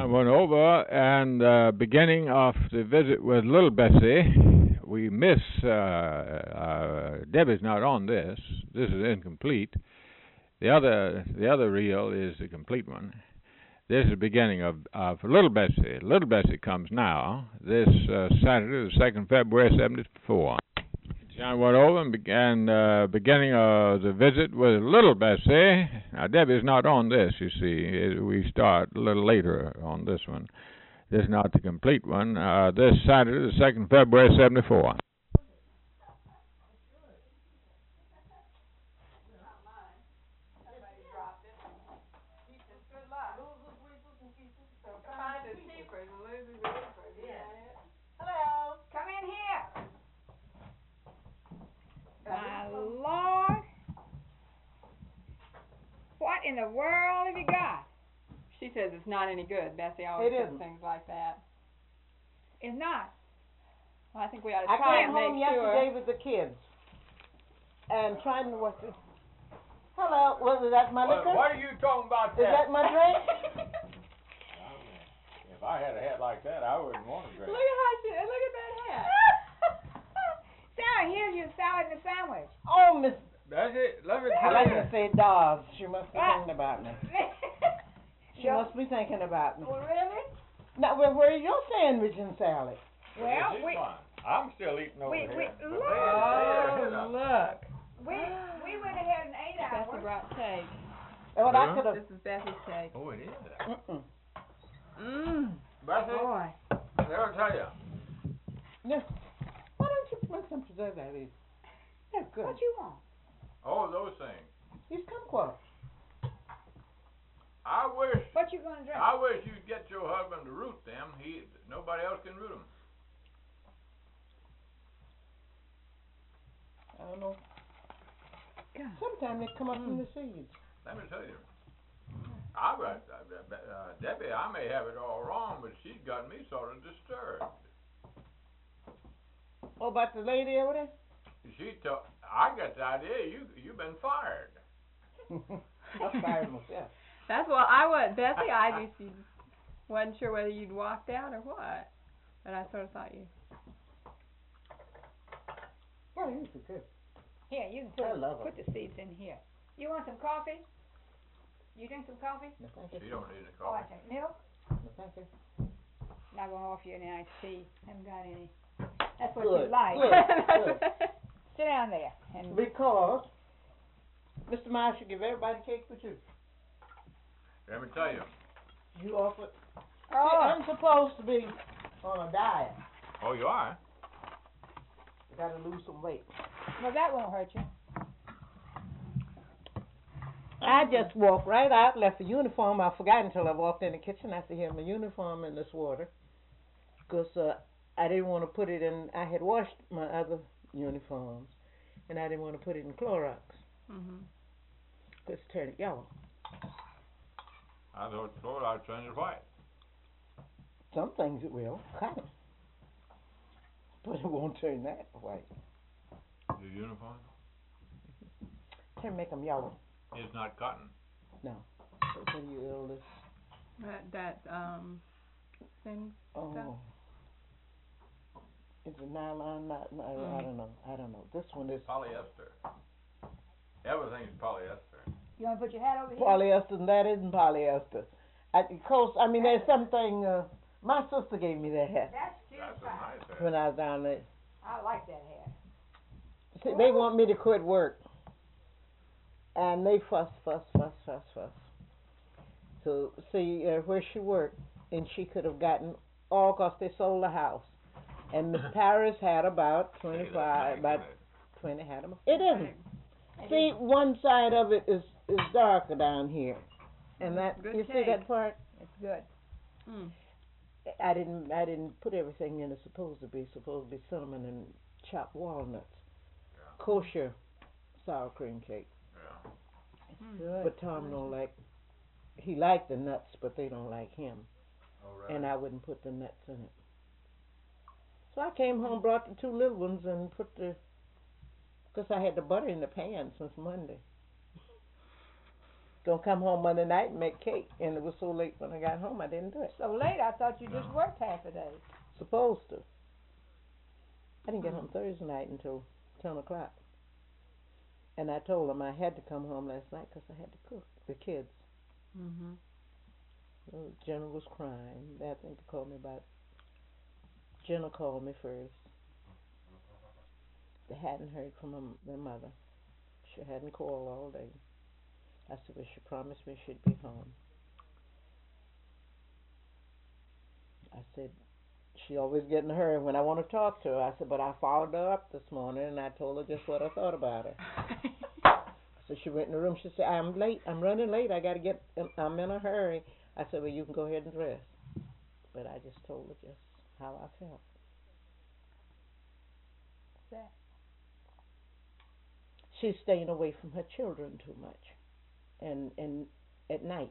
John went over, and beginning of the visit with Little Bessie, we miss. Debbie's not on this. This is incomplete. The other reel is the complete one. This is the beginning of Little Bessie. Little Bessie comes now. This Saturday, the 2nd February, 74. John went over and began beginning of the visit with Little Bessie. Now, Debbie's not on this, you see. We start a little later on this one. This is not the complete one. This Saturday, the 2nd February, 74. Lord, what in the world have you got? She says it's not any good. Bessie always says things like that. It's not. Well, I think we ought to I try came and home make sure. yesterday with the kids and trying to watch it. Hello, was that my liquor? What are you talking about Is that my drink? If I had a hat like that, I wouldn't want to drink. Look at that hat. Sarah, here's your salad and a sandwich. Oh, Miss. That's it. Let me I tell like you. to say dogs. She must be thinking about me. She Yo. must be thinking about me. Oh, really? Now, where are your sandwich and salad? Well, I'm still eating over here. look. Oh, look. We went ahead and ate Bessie ours. brought cake. Oh, Huh? I could have. This is Bessie's cake. Oh, it is. Bessie, Boy. I'll tell you. Yeah. Why don't you put some preservatives? They're good. What you want? Oh, those things. These kumquats. I wish What you gonna drink? you'd get your husband to root them. Nobody else can root them. I don't know. God. Sometimes they come up from the seeds. Let me tell you. Debbie, I may have it all wrong, but she's got me sort of disturbed. Oh, about the lady over there? I got the idea you've been fired. I fired myself. That's what I was. Bessie, I just wasn't sure whether you'd walked out or what. But I sort of thought you. Well, these are good. Here, you can I love put the seeds in here. You want some coffee? You drink some coffee? No, thank you. She don't need a Oh, I coffee. take milk. No, thank you. Not gonna offer you any iced tea. Haven't got any. That's what Good, you like. good. Sit down there. And Because Mr. Miles should give everybody cake but you. Let me tell you. You offered. See, oh, I'm supposed to be on a diet. Oh, you are? I gotta lose some weight. well, that won't hurt you. I just walked right out, left the uniform. I forgot until I walked in the kitchen. I said, "Here, my uniform in this water," because I didn't want to put it in. I had washed my other uniforms, and I didn't want to put it in Clorox. It's turning yellow. I thought I'd turn it white. Some things it will, kind of, but it won't turn that white. Your uniform? Can make them yellow. It's not cotton. No. What are you ill That thin stuff. Oh. It's a nylon, I don't know. I don't know. This one is Polyester. Everything's polyester. You want to put your hat over here? polyester, and that isn't polyester. Of course, I mean, there's something, my sister gave me that hat That's cute. That's a nice hat. when I was down there. I like that hat. See, they want me to quit work. And they fuss. So, see, where she worked, and she could have gotten all, because they sold the house. And Miss Paris had about 25, about 20 had them. It isn't. See, one side of it is darker down here. And that, Good you see cake. that part? It's good. I didn't put everything in. It's supposed to be cinnamon and chopped walnuts. Yeah. Kosher sour cream cake. Yeah. Good. But Tom don't like. He liked the nuts, but they don't like him. All right. And I wouldn't put the nuts in it. So I came home, brought the two little ones, and put because I had the butter in the pan since Monday. gonna come home Monday night and make cake, and it was so late when I got home I didn't do it. So late, I thought you just worked half a day. Supposed to. I didn't get home Thursday night until 10 o'clock. And I told them I had to come home last night because I had to cook the kids. Mhm. So Jenna was crying. I think they called me about. Jenna called me first. They hadn't heard from their mother. She hadn't called all day. I said, well, she promised me she'd be home. I said, she always get in a hurry when I want to talk to her. I said, but I followed her up this morning and I told her just what I thought about her. So she went in the room. She said, I'm late. I'm running late. I got to get, I'm in a hurry. I said, well, you can go ahead and dress. But I just told her just how I felt. That. She's staying away from her children too much. And at nights.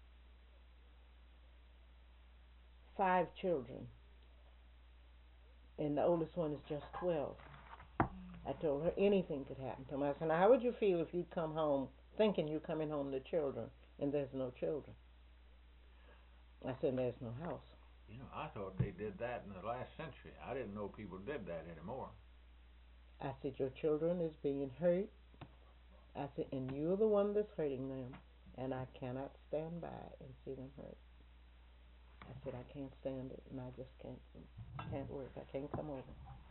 5 children. And the oldest one is just 12. I told her anything could happen to them. I said, now how would you feel if you'd come home thinking you're coming home to children and there's no children? I said, there's no house. You know, I thought they did that in the last century. I didn't know people did that anymore. I said, your children is being hurt. I said, and you're the one that's hurting them. And I cannot stand by and see them hurt. I said, I can't stand it, and I just can't work. I can't come over.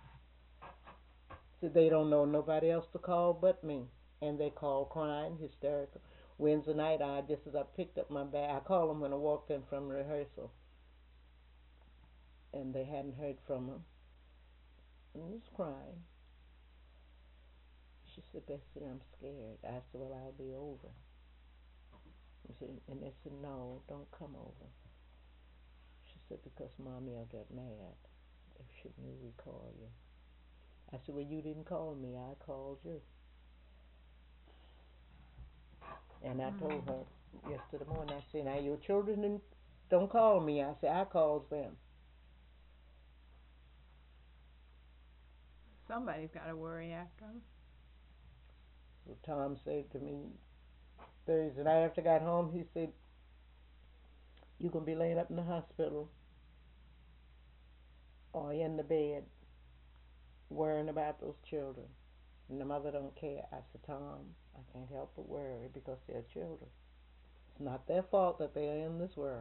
So they don't know nobody else to call but me. And they call crying, hysterical. Wednesday night, just as I picked up my bag, I called them when I walked in from rehearsal. And they hadn't heard from her. And I was crying. She said, Bessie, I'm scared. I said, well, I'll be over. And they said, no, don't come over. She said, because Mommy will get mad if she knew we call you. I said, well, you didn't call me. I called you. And I told her yesterday morning, I said, now your children don't call me. I said, I calls them. Somebody's got to worry after them. So Tom said to me Thursday night after I got home, he said, you're going to be laying up in the hospital or in the bed worrying about those children. And the mother don't care. I said, Tom, I can't help but worry because they're children. It's not their fault that they are in this world.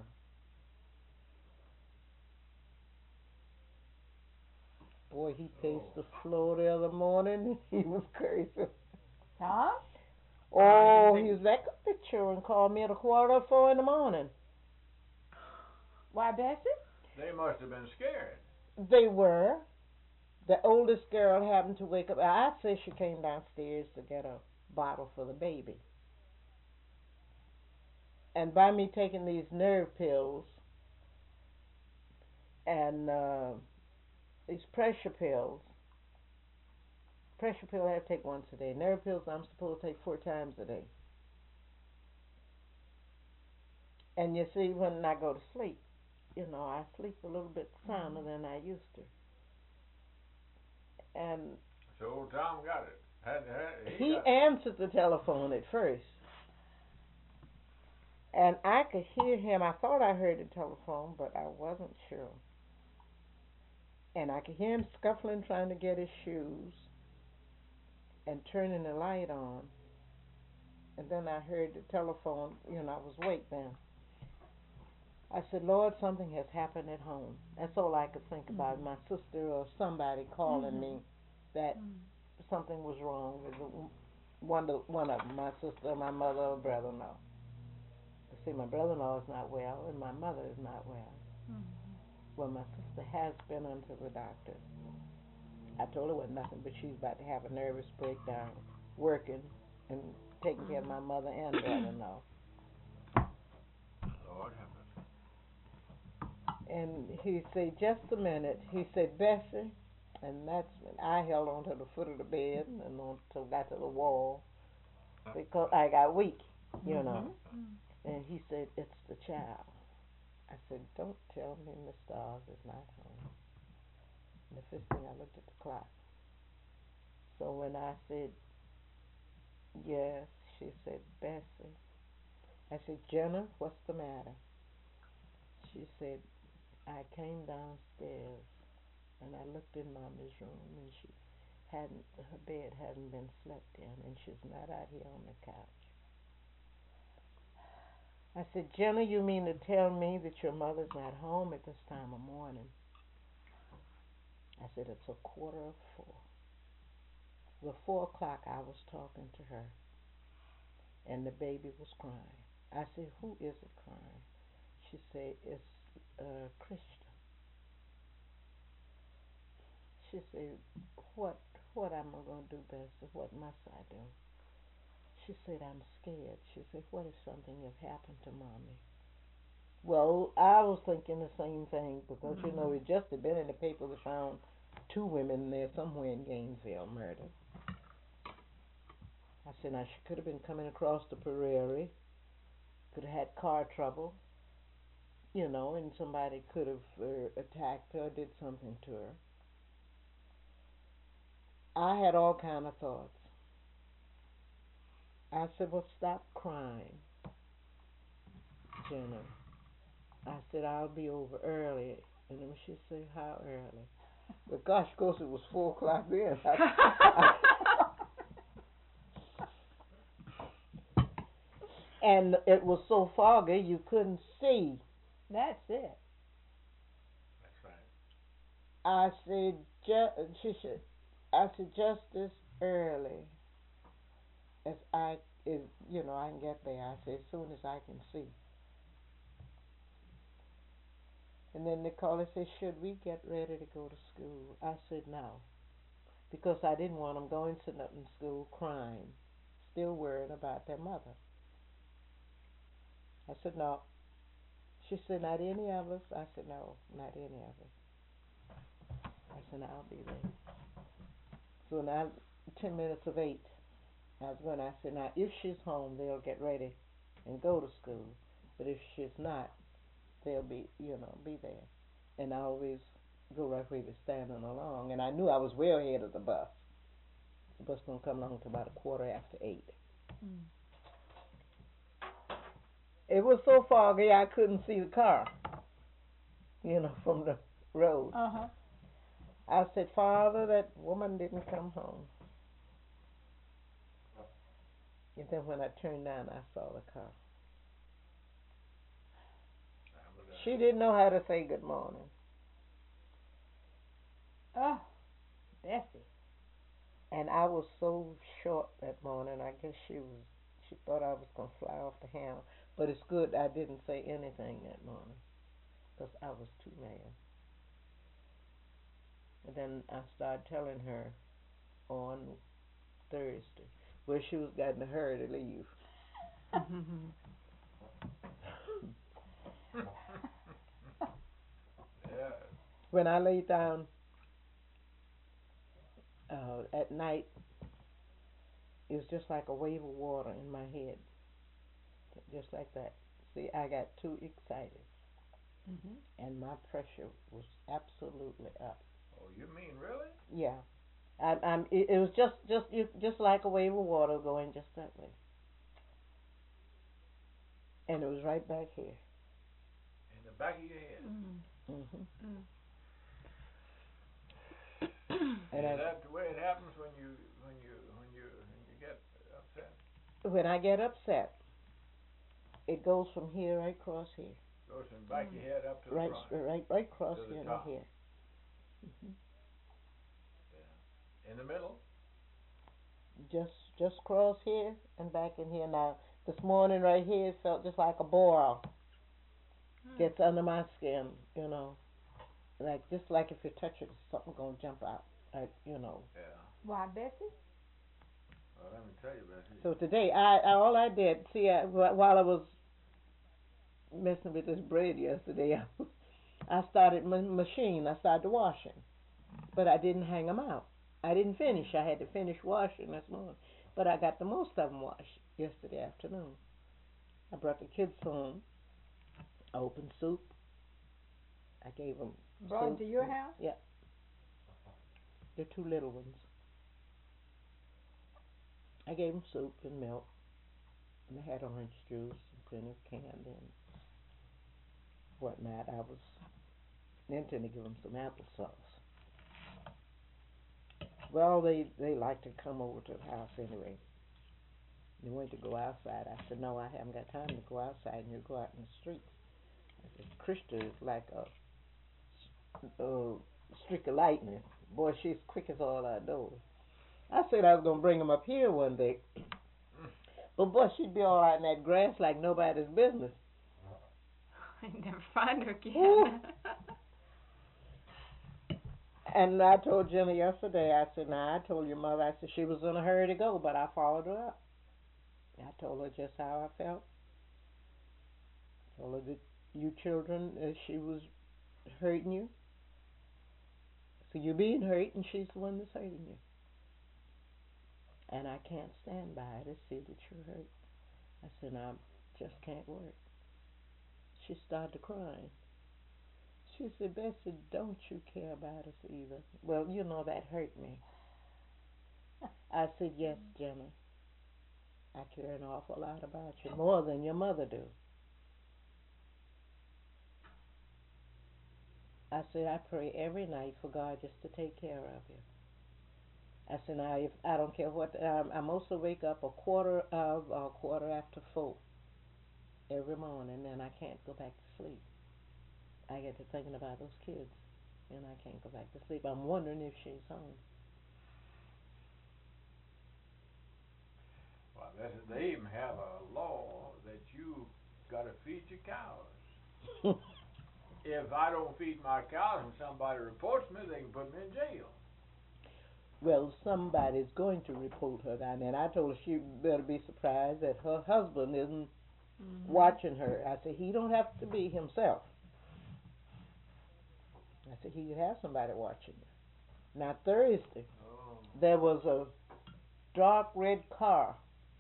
Boy, he paced the floor the other morning. He was cursing. Tom? Oh, he was back up picture and called me at 4:45 in the morning. Why, Bessie? They must have been scared. They were. The oldest girl happened to wake up. I say she came downstairs to get a bottle for the baby. And by me taking these nerve pills and these pressure pills I have to take once a day. Nerve pills I'm supposed to take 4 times a day. And you see, when I go to sleep, I sleep a little bit sounder than I used to. And So old Tom got it. he answered the telephone at first. And I could hear him. I thought I heard the telephone, but I wasn't sure. And I could hear him scuffling, trying to get his shoes and turning the light on. And then I heard the telephone, I was awake then. I said, Lord, something has happened at home. That's all I could think about. My sister or somebody calling me that something was wrong with one of them, my sister, my mother, or brother-in-law. See, my brother-in-law is not well, and my mother is not well. Well, my sister has been unto the doctor. I told her it wasn't nothing, but she's about to have a nervous breakdown, working and taking care of my mother and brother-in-law. Lord have mercy. And he said, just a minute. He said, Bessie, and that's when I held on to the foot of the bed and got to the wall because I got weak, And he said, it's the child. I said, don't tell me Mr. Oz is not home. And the first thing I looked at the clock. So when I said, yes, she said, Bessie, I said, Jenna, what's the matter? She said, I came downstairs and I looked in Mommy's room and her bed hadn't been slept in and she's not out here on the couch. I said, Jenna, you mean to tell me that your mother's not home at this time of morning? I said, it's 4:15. Well, 4 o'clock I was talking to her and the baby was crying. I said, who is it crying? She said, it's Krista. She said, what am I going to do, Bessie? What must I do? She said, I'm scared. She said, what if something has happened to Mommy? Well, I was thinking the same thing because, you know, it just had been in the paper. They found 2 women there somewhere in Gainesville murdered. I said, now she could have been coming across the prairie, could have had car trouble, you know, and somebody could have attacked her, did something to her. I had all kind of thoughts. I said, well, stop crying, Jenna. I said, I'll be over early. And then she said, how early? But gosh, of course, it was 4 o'clock then. And it was so foggy you couldn't see. That's it. That's right. I said, just as early as I can get there. I said, as soon as I can see. And then the caller said, should we get ready to go to school? I said, no. Because I didn't want them going to nothing school crying, still worried about their mother. I said, no. She said, not any of us. I said, no, not any of us. I said, I'll be there. So now, 10 minutes of 8, I said, now, if she's home, they'll get ready and go to school. But if she's not, they'll be there. And I always go right where they're standing along. And I knew I was well ahead of the bus. The bus going to come along to about 8:15. It was so foggy I couldn't see the car, from the road. Uh-huh. I said, Father, that woman didn't come home. And then when I turned down, I saw the car. She didn't know how to say good morning. Oh, Bessie. And I was so short that morning, I guess she thought I was going to fly off the handle. But it's good I didn't say anything that morning, because I was too mad. And then I started telling her on Thursday where she was getting a hurry to leave. Yeah. When I lay down at night, it was just like a wave of water in my head, just like that. See, I got too excited, and my pressure was absolutely up. Oh, you mean really? Yeah, it was just like a wave of water going just that way, and it was right back here. In the back of your head. And is that the way it happens when you get upset? When I get upset, it goes from here right across here. Goes from the back of your head up to the Right, front. right across To the here and top. here. Yeah. In the middle. Just cross here and back in here. Now this morning right here, it felt just like a boil. Gets under my skin, just like if you touch it, something gonna jump out, Yeah. Why, Bessie? Well, let me tell you, Bessie. So today, all I did, while I was messing with this bread yesterday, I started my machine. I started washing, but I didn't hang them out. I didn't finish. I had to finish washing this morning, but I got the most of them washed yesterday afternoon. I brought the kids home. I opened soup. I gave them Brought soup. to your house? Yeah. The 2 little ones. I gave them soup and milk, and they had orange juice and plenty of canned and whatnot. I was intending to give them some applesauce. Well, they like to come over to the house anyway. They wanted to go outside. I said, no, I haven't got time to go outside, and you go out in the streets. I said, Krista is like a streak of lightning. Boy, she's quick as all outdoors. I said I was going to bring them up here one day. But, boy, she'd be all out in that grass like nobody's business. I'd never find her again. Ooh. And I told Jimmy yesterday, I said, now, I told your mother, I said she was in a hurry to go, but I followed her up. I told her just how I felt. I told her that you children, she was hurting you. So you're being hurt, and she's the one that's hurting you. And I can't stand by to see that you're hurt. I said, I just can't work. She started crying. She said, Bessie, don't you care about us either? Well, you know, that hurt me. I said, yes, Jimmy. I care an awful lot about you, more than your mother do. I said, I pray every night for God just to take care of you. I said, now, if I don't care what, I mostly wake up a quarter after 4 every morning, and I can't go back to sleep. I get to thinking about those kids, and I can't go back to sleep. I'm wondering if she's home. Well, they even have a law that you got to feed your cows. If I don't feed my cows and somebody reports me, they can put me in jail. Well, somebody's going to report her down there, and I told her she better be surprised that her husband isn't watching her. I said, he don't have to be himself. I said, he could have somebody watching her. Now, Thursday, there was a dark red car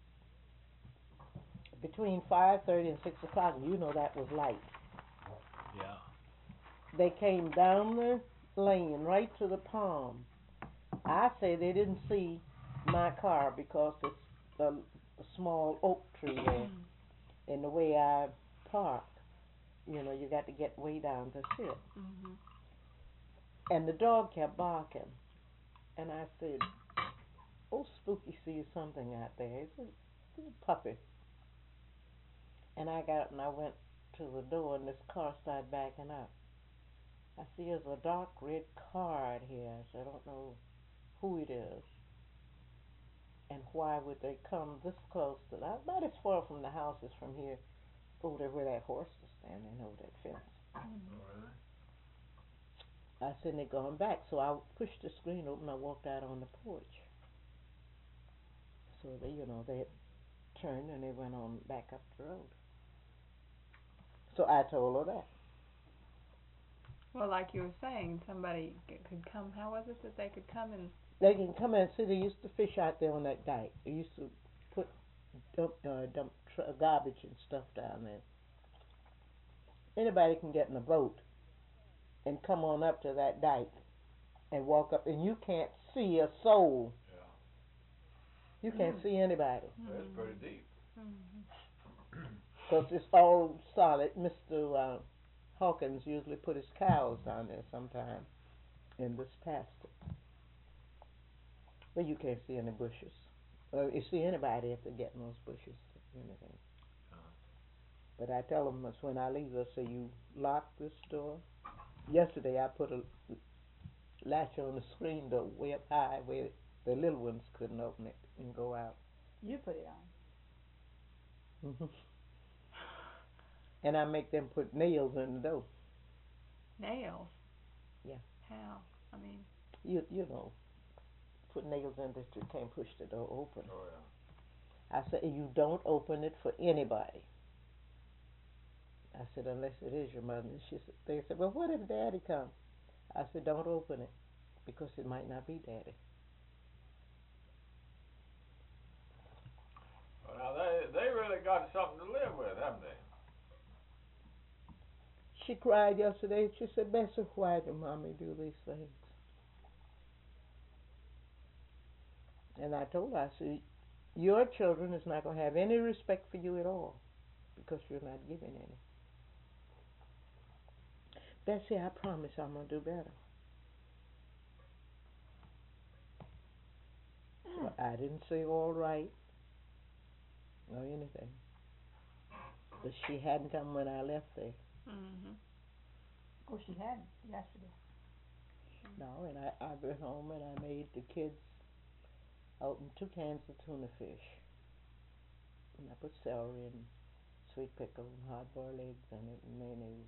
between 5:30 and 6 o'clock, and you know that was light. Yeah. They came down the lane right to the palm. I say they didn't see my car because it's a small oak tree there. And the way I parked, you know, you got to get way down to see it. Mm-hmm. And the dog kept barking. And I said, oh, Spooky sees something out there. It's a puppy. And I got up and I went to the door, and this car started backing up. I see there's a dark red car out here. I said, I don't know who it is. And why would they come this close to that? About as far from the house as from here, over there where that horse is standing, over that fence. Mm-hmm. I said, they're going back. So I pushed the screen open. I walked out on the porch. So they, you know, they had turned and they went on back up the road. So I told her that. Well, like you were saying, somebody could come. How was it that they could come and? They can come in and see. They used to fish out there on that dike. They used to put dump garbage and stuff down there. Anybody can get in a boat and come on up to that dike and walk up, and you can't see a soul. Yeah. You can't see anybody. That's pretty deep. Because it's all solid. Mr. Hawkins usually put his cows down there sometime in this pasture. But you can't see any bushes. You see anybody if they get in those bushes or anything. But I tell them when I leave, I say, you lock this door. Yesterday I put a latch on the screen door way up high where the little ones couldn't open it and go out. You put it on. Mm-hmm. And I make them put nails in the door. Nails? Yeah. How? I mean. You know, put nails in that you can't push the door open. Oh, yeah. I said, you don't open it for anybody. I said, unless it is your mother. And they said, well, what if Daddy comes? I said, don't open it, because it might not be Daddy. Well, now they really got something to live with, haven't they? She cried yesterday. She said, Bessie, why did Mommy do these things? And I told her, I said, your children is not going to have any respect for you at all. because you're not giving any. Bessie, I promise I'm going to do better. So I didn't say all right or anything. But she hadn't come when I left there. Mhm. Oh, she had yesterday. No, and I went home and I made the kids open 2 cans of tuna fish. And I put celery and sweet pickle and hard-boiled eggs in it and mayonnaise.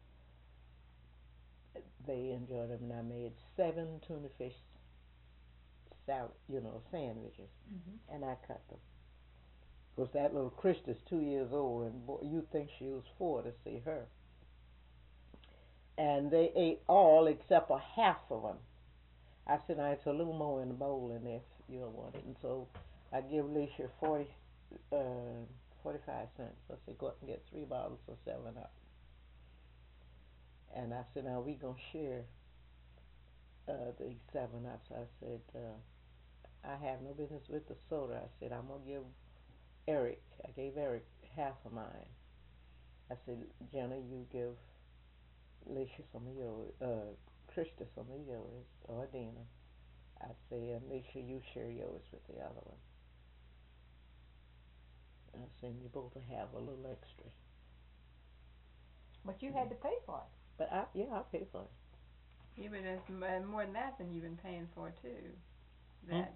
And they enjoyed them. And I made 7 tuna fish salad, sandwiches. Mm-hmm. And I cut them. Because that little Krista's 2 years old, and boy, you'd think she was 4 to see her. And they ate all except for half of them. I said, now it's a little more in the bowl in there if you don't want it. And so I give Alicia 45 cents. I said, go up and get 3 bottles of 7-Up. And I said, now we going to share the 7-Ups. I said, I have no business with the soda. I said, I'm going to give Eric. I gave Eric half of mine. I said, Jenna, you give Alicia some of yours, Krista some of yours, or Dina. I say, and make sure you share yours with the other one. I said, you both will have a little extra. But you had to pay for it. But I pay for it. Yeah, but it's more than that than you've been paying for too. That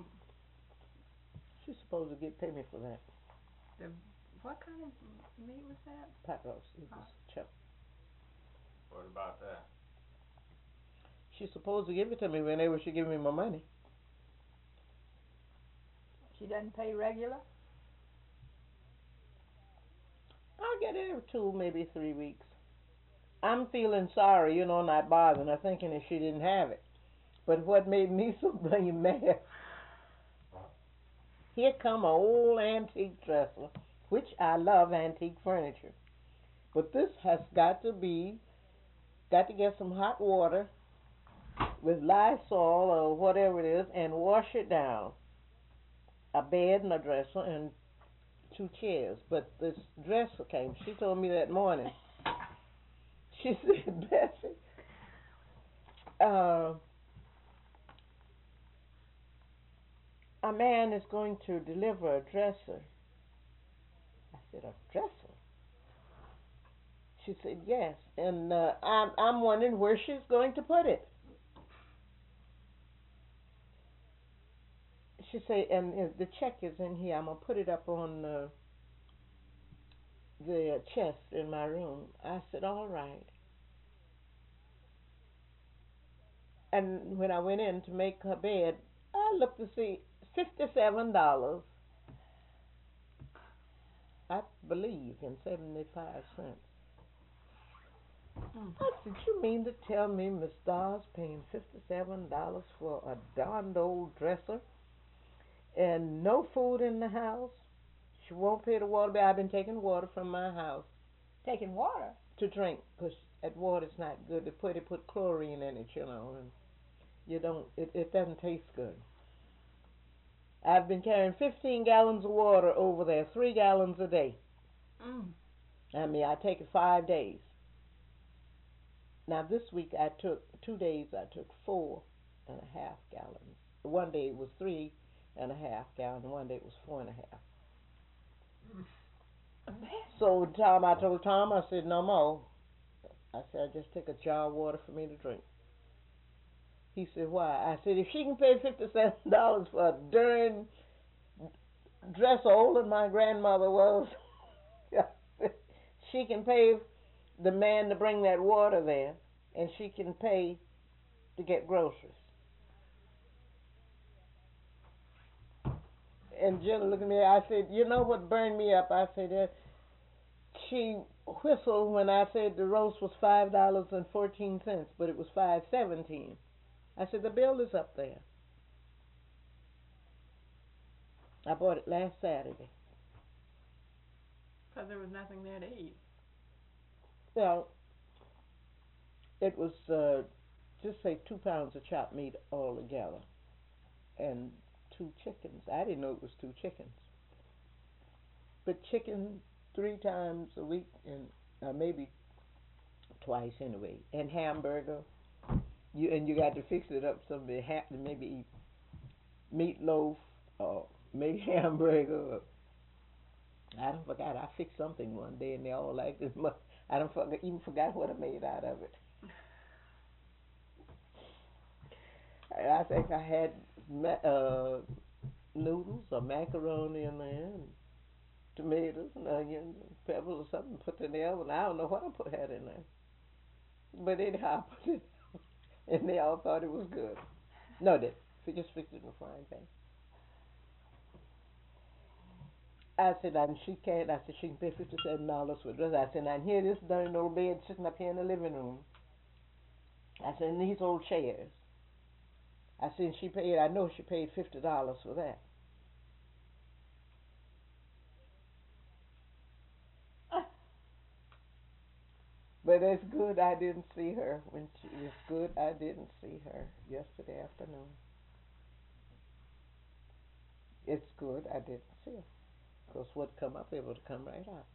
She's supposed to pay me for that. what kind of meat was that? Pot roast. It was chuck. What about that? She's supposed to give it to me whenever she give me my money. She doesn't pay regular. I'll get it every 2, maybe 3 weeks. I'm feeling sorry, not bothering her, thinking that she didn't have it. But what made me so blame mad, here come an old antique dresser, which I love antique furniture. But this has got to get some hot water with Lysol or whatever it is and wash it down. A bed and a dresser and 2 chairs. But this dresser came. She told me that morning. She said, Bessie, a man is going to deliver a dresser. I said, a dresser? She said, yes. And I'm wondering where she's going to put it. She said, and the check is in here. I'm going to put it up on the chest in my room. I said, all right. And when I went in to make her bed, I looked to see $57, I believe, and 75 cents. I said, you mean to tell me Miss Dawes paying $57 for a darned old dresser and no food in the house? She won't pay the water bill. I've been taking water from my house. Taking water. To drink, because that water's not good. They put chlorine in it, and it doesn't taste good. I've been carrying 15 gallons of water over there, 3 gallons a day. I mean, I take it 5 days. Now this week I took 2 days. I took 4.5 gallons. One day it was 3.5 gallons. One day it was 4.5. So I told Tom, I said, no more. I said, I just take a jar of water for me to drink. He said, why? I said, if she can pay $57 for a darn dresser older than my grandmother was, she can pay the man to bring that water there, and she can pay to get groceries. And Jenna looked at me, I said, you know what burned me up? I said, she whistled when I said the roast was $5.14, but it was $5.17. I said, the bill is up there. I bought it last Saturday. Because there was nothing there to eat. Well, it was, just say 2 pounds of chopped meat all together. And 2 chickens. I didn't know it was 2 chickens. But chicken 3 times a week, and maybe twice anyway. And hamburger, you got to fix it up some. Maybe eat meatloaf or make hamburger. Or, I don't forgot. I fixed something one day, and they all liked it much. I don't even forgot what I made out of it. I think I had noodles or macaroni in there, and tomatoes and onions and peppers or something put in the oven. I don't know what I had in there, but anyhow, I put it, and they all thought it was good. No, they just fixed it in the frying pan. I said, and she can't. I said, she can pay $57 for this. I said, and here this darn old bed sitting up here in the living room. I said, and these old chairs. I said, she paid. I know she paid $50 for that. But it's good I didn't see her when she. It's good I didn't see her yesterday afternoon. It's good I didn't see her, 'cause what come up, it would come right out.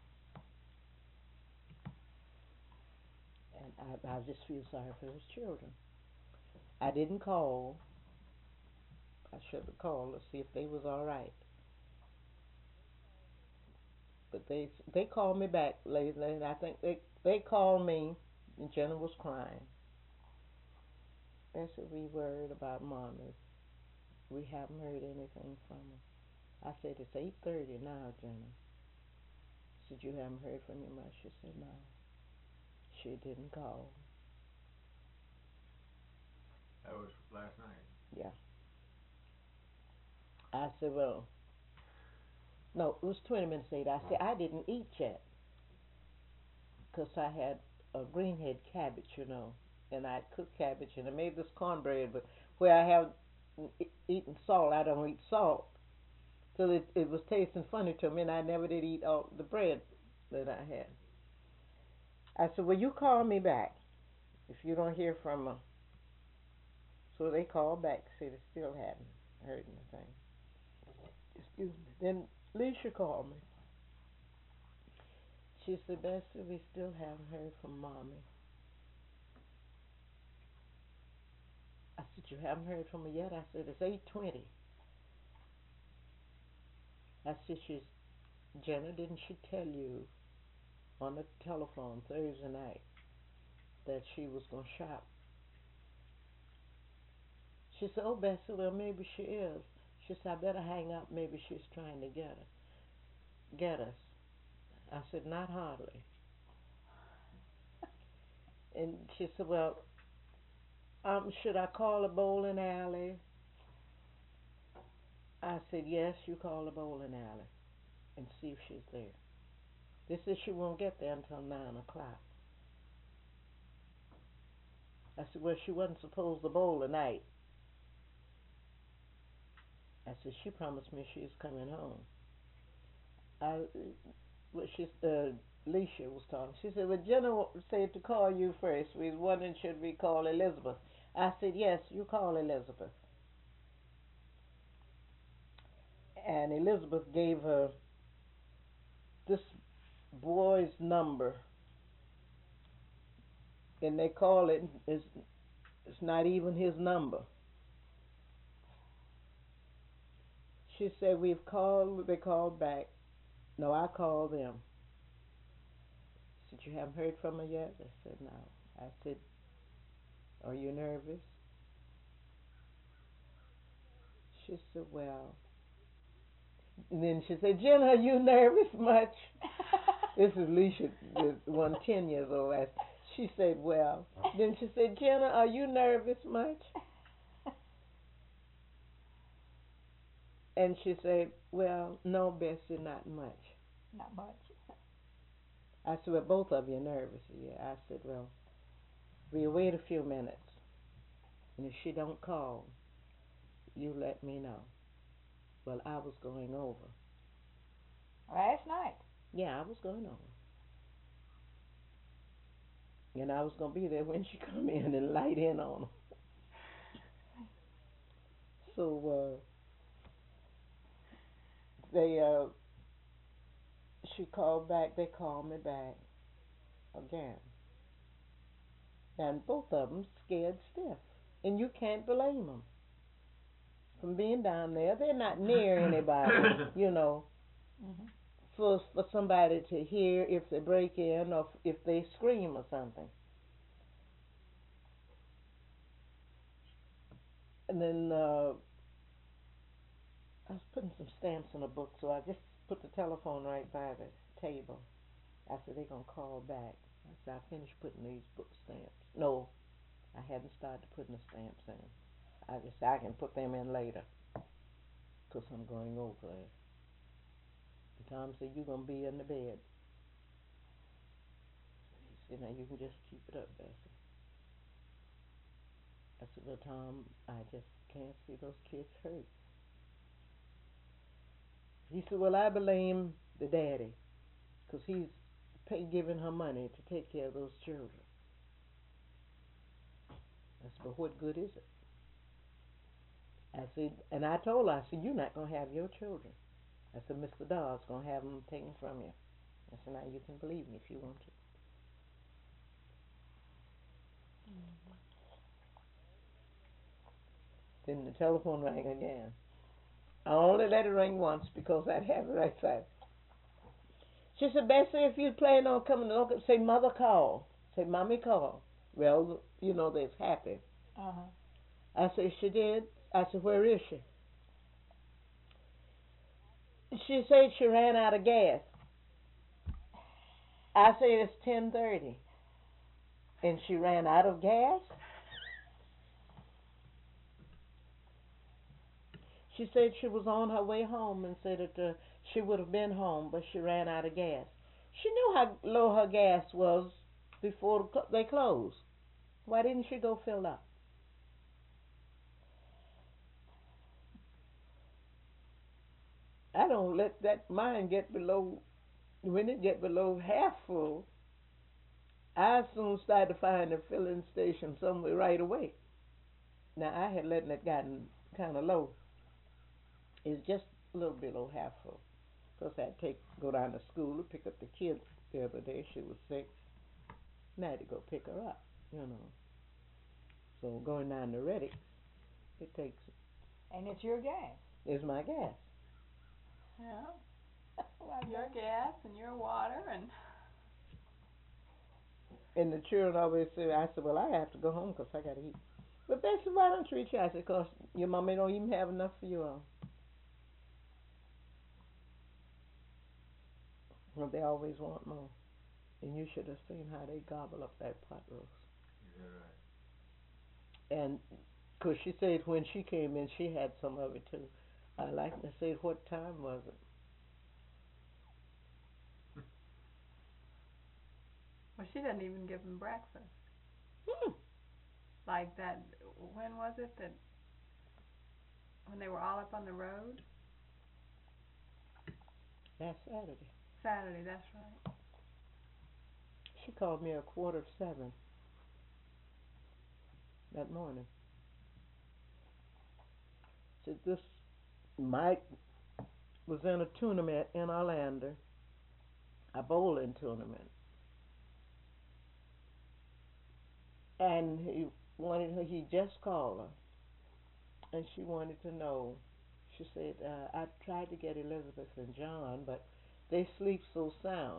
And I just feel sorry for those children. I didn't call. I should have called to see if they was all right. But they called me back lately, and I think they called me, and Jenna was crying. They said, we worried about Mommy. We haven't heard anything from her. I said, it's 8:30 now, Jenna. I said, you haven't heard from your mother? She said, no. She didn't call. That was last night. Yeah. I said, well, no, it was 20 minutes later. I said, I didn't eat yet, 'cause I had a greenhead cabbage, and I cooked cabbage, and I made this cornbread, but where I have eaten salt, I don't eat salt. So it was tasting funny to me, and I never did eat all the bread that I had. I said, well, you call me back if you don't hear from her. So they called back, said they still hadn't heard anything. Excuse me. Then Leisha called me. She said, Bessie, we still haven't heard from Mommy. I said, you haven't heard from her yet? I said, it's 8:20. I said, Jenna, didn't she tell you on the telephone Thursday night that she was going to shop? She said, oh, Bessie, well, maybe she is. She said, I better hang up. Maybe she's trying to get us. I said, not hardly. And she said, well, should I call a bowling alley? I said, yes, you call the bowling alley and see if she's there. They said she won't get there until 9 o'clock. I said, well, she wasn't supposed to bowl tonight. I said, she promised me she was coming home. Leisha was talking. She said, well, Jenna said to call you first. We was wondering, should we call Elizabeth? I said, yes, you call Elizabeth. And Elizabeth gave her this boy's number, and they call it, it's not even his number. She said, they called back. No, I called them. Said, you haven't heard from her yet? I said, no. I said, are you nervous? She said, well. And then she said, Jenna, are you nervous much? This is Leisha, the one 10 years old. She said, well. Then she said, Jenna, are you nervous much? And she said, well, no, Bessie, not much. Not much. I said, well, both of you are nervous. Yeah. I said, well, we'll wait a few minutes. And if she don't call, you let me know. Well, I was going over. Last night. Yeah, I was going over. And I was going to be there when she come in and light in on them. So, she called back. They called me back again. And both of them scared stiff. And you can't blame them from being down there. They're not near anybody, you know, Mhm. for somebody to hear if they break in or if they scream or something. And then I was putting some stamps in a book, so I just put the telephone right by the table. I said, they're going to call back. I said, I finished putting these book stamps. No, I hadn't started putting the stamps in. I just said, I can put them in later because I'm going over there. And Tom said, you're going to be in the bed. He said, now you can just keep it up, Bessie. I said, well, Tom, I just can't see those kids hurt. He said, well, I blame the daddy because he's giving her money to take care of those children. I said, but what good is it? I said, and I told her, I said, you're not going to have your children. I said, Mr. Dawes going to have them taken from you. I said, now you can believe me if you want to. Then the telephone rang again. I only let it ring once because I'd have it right side. She said, Bessie, if you plan on coming to look, say, Mother call. Say, Mommy call. Well, you know, they're happy. Uh-huh. I said, she did? I said, where is she? She said she ran out of gas. I said, it's 10:30. And she ran out of gas? She said she was on her way home and said that she would have been home, but she ran out of gas. She knew how low her gas was before they closed. Why didn't she go fill up? I don't let that mine get below, when it get below half full, I soon started to find a filling station somewhere right away. Now I had letting it gotten kind of low. It's just a little below half full. Because I had to go down to school to pick up the kids the other day. She was sick. And I had to go pick her up, you know. So going down to Reddick, it takes, And it's your gas. is my gas. Yeah. Well, your gas and your water and. And the children always say, I said, well, I have to go home because I got to eat. But Bessie, why don't you eat? I said, because your mommy don't even have enough for you all. Well, they always want more. And you should have seen how they gobble up that pot roast. Yeah, right. And because she said when she came in, she had some of it too. I like to say, what time was it? Well, she doesn't even give them breakfast. Hmm. Like that, when was it that, when they were all up on the road? Last Saturday. Saturday, that's right. She called me 7:15 that morning. Said this Mike was in a tournament in Orlando, a bowling tournament, and he just called her, and she wanted to know. She said, I tried to get Elizabeth and John, but they sleep so sound.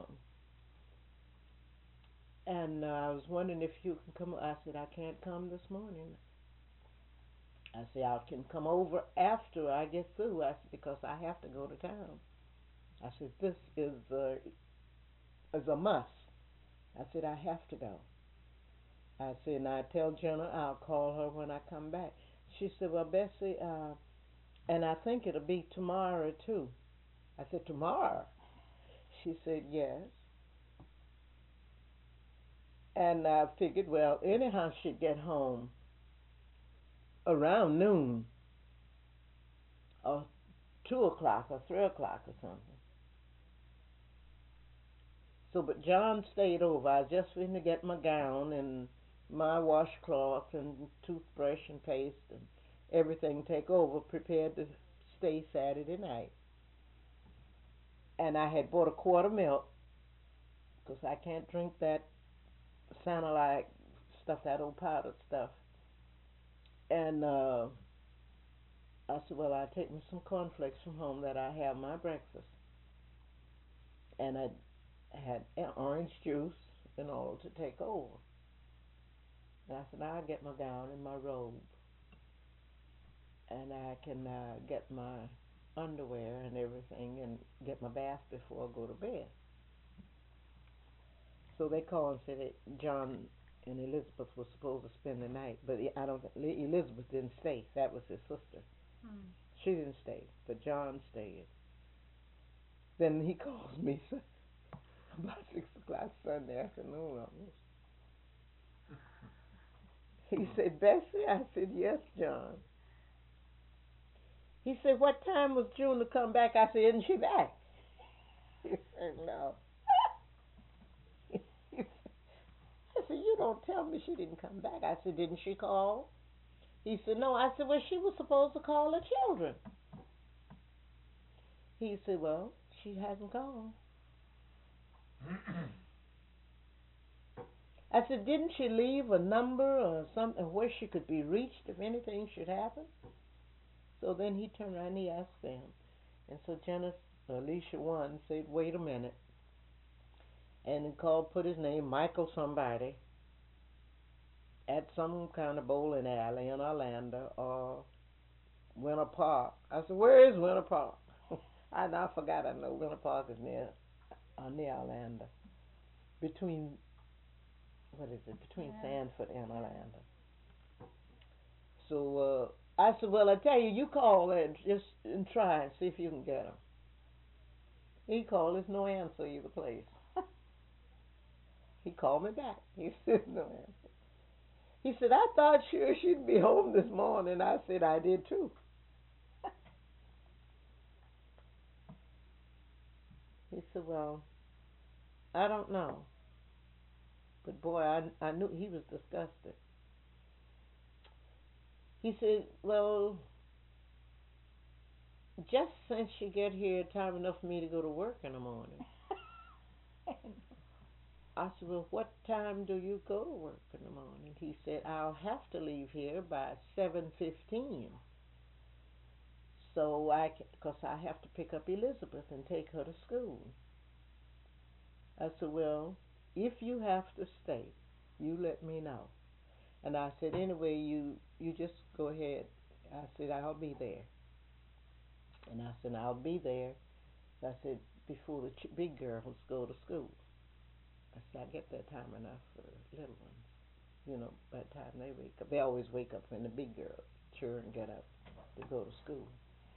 And I was wondering if you can come. I said, I can't come this morning. I said, I can come over after I get through. I said, because I have to go to town. I said, this is a must. I said, I have to go. I said, and I tell Jenna I'll call her when I come back. She said, well, Bessie, and I think it'll be tomorrow too. I said, tomorrow? She said, yes. And I figured, well, anyhow, she'd get home around noon or 2 o'clock or 3 o'clock or something. So, but John stayed over. I was just going to get my gown and my washcloth and toothbrush and paste and everything, take over, prepared to stay Saturday night. and I had bought a quart of milk because I can't drink that Santa-like stuff, that old powdered stuff. And I said, well, I'll take me some cornflakes from home that I have my breakfast. And I had orange juice in order to take over. And I said, now I'll get my gown and my robe. And I can get my underwear and everything and get my bath before I go to bed. So they called and said that John and Elizabeth were supposed to spend the night, but I don't. Elizabeth didn't stay. That was his sister. She didn't stay, but John stayed. Then he calls me about 6 o'clock Sunday afternoon almost. He said, Bessie? I said, yes, John. He said, what time was June to come back? I said, isn't she back? He said, no. I said, you don't tell me she didn't come back. I said, didn't she call? He said, no. I said, well, she was supposed to call the children. He said, well, she hasn't called. I said, didn't she leave a number or something where she could be reached if anything should happen? So then he turned around and he asked them. And so Alicia one said, wait a minute. And he called, put his name, Michael somebody, at some kind of bowling alley in Orlando or Winter Park. I said, where is Winter Park? I forgot. I know Winter Park is near Orlando. Between Sanford and Orlando. So I said, well, I tell you, you call and just try and see if you can get him. He called, there's no answer either place. He called me back. He said, no answer. He said, I thought sure she'd be home this morning. I said, I did too. He said, well, I don't know. But boy, I knew he was disgusted. He said, well, just since you get here, time enough for me to go to work in the morning. I said, well, what time do you go to work in the morning? He said, I'll have to leave here by 7:15. So because I have to pick up Elizabeth and take her to school. I said, well, if you have to stay, you let me know. And I said, anyway, you just go ahead. I said, I'll be there. And I said, I'll be there. I said, before the big girls go to school. I said, I get that time enough for the little ones. By the time they wake up. They always wake up when the big girls mature and get up to go to school.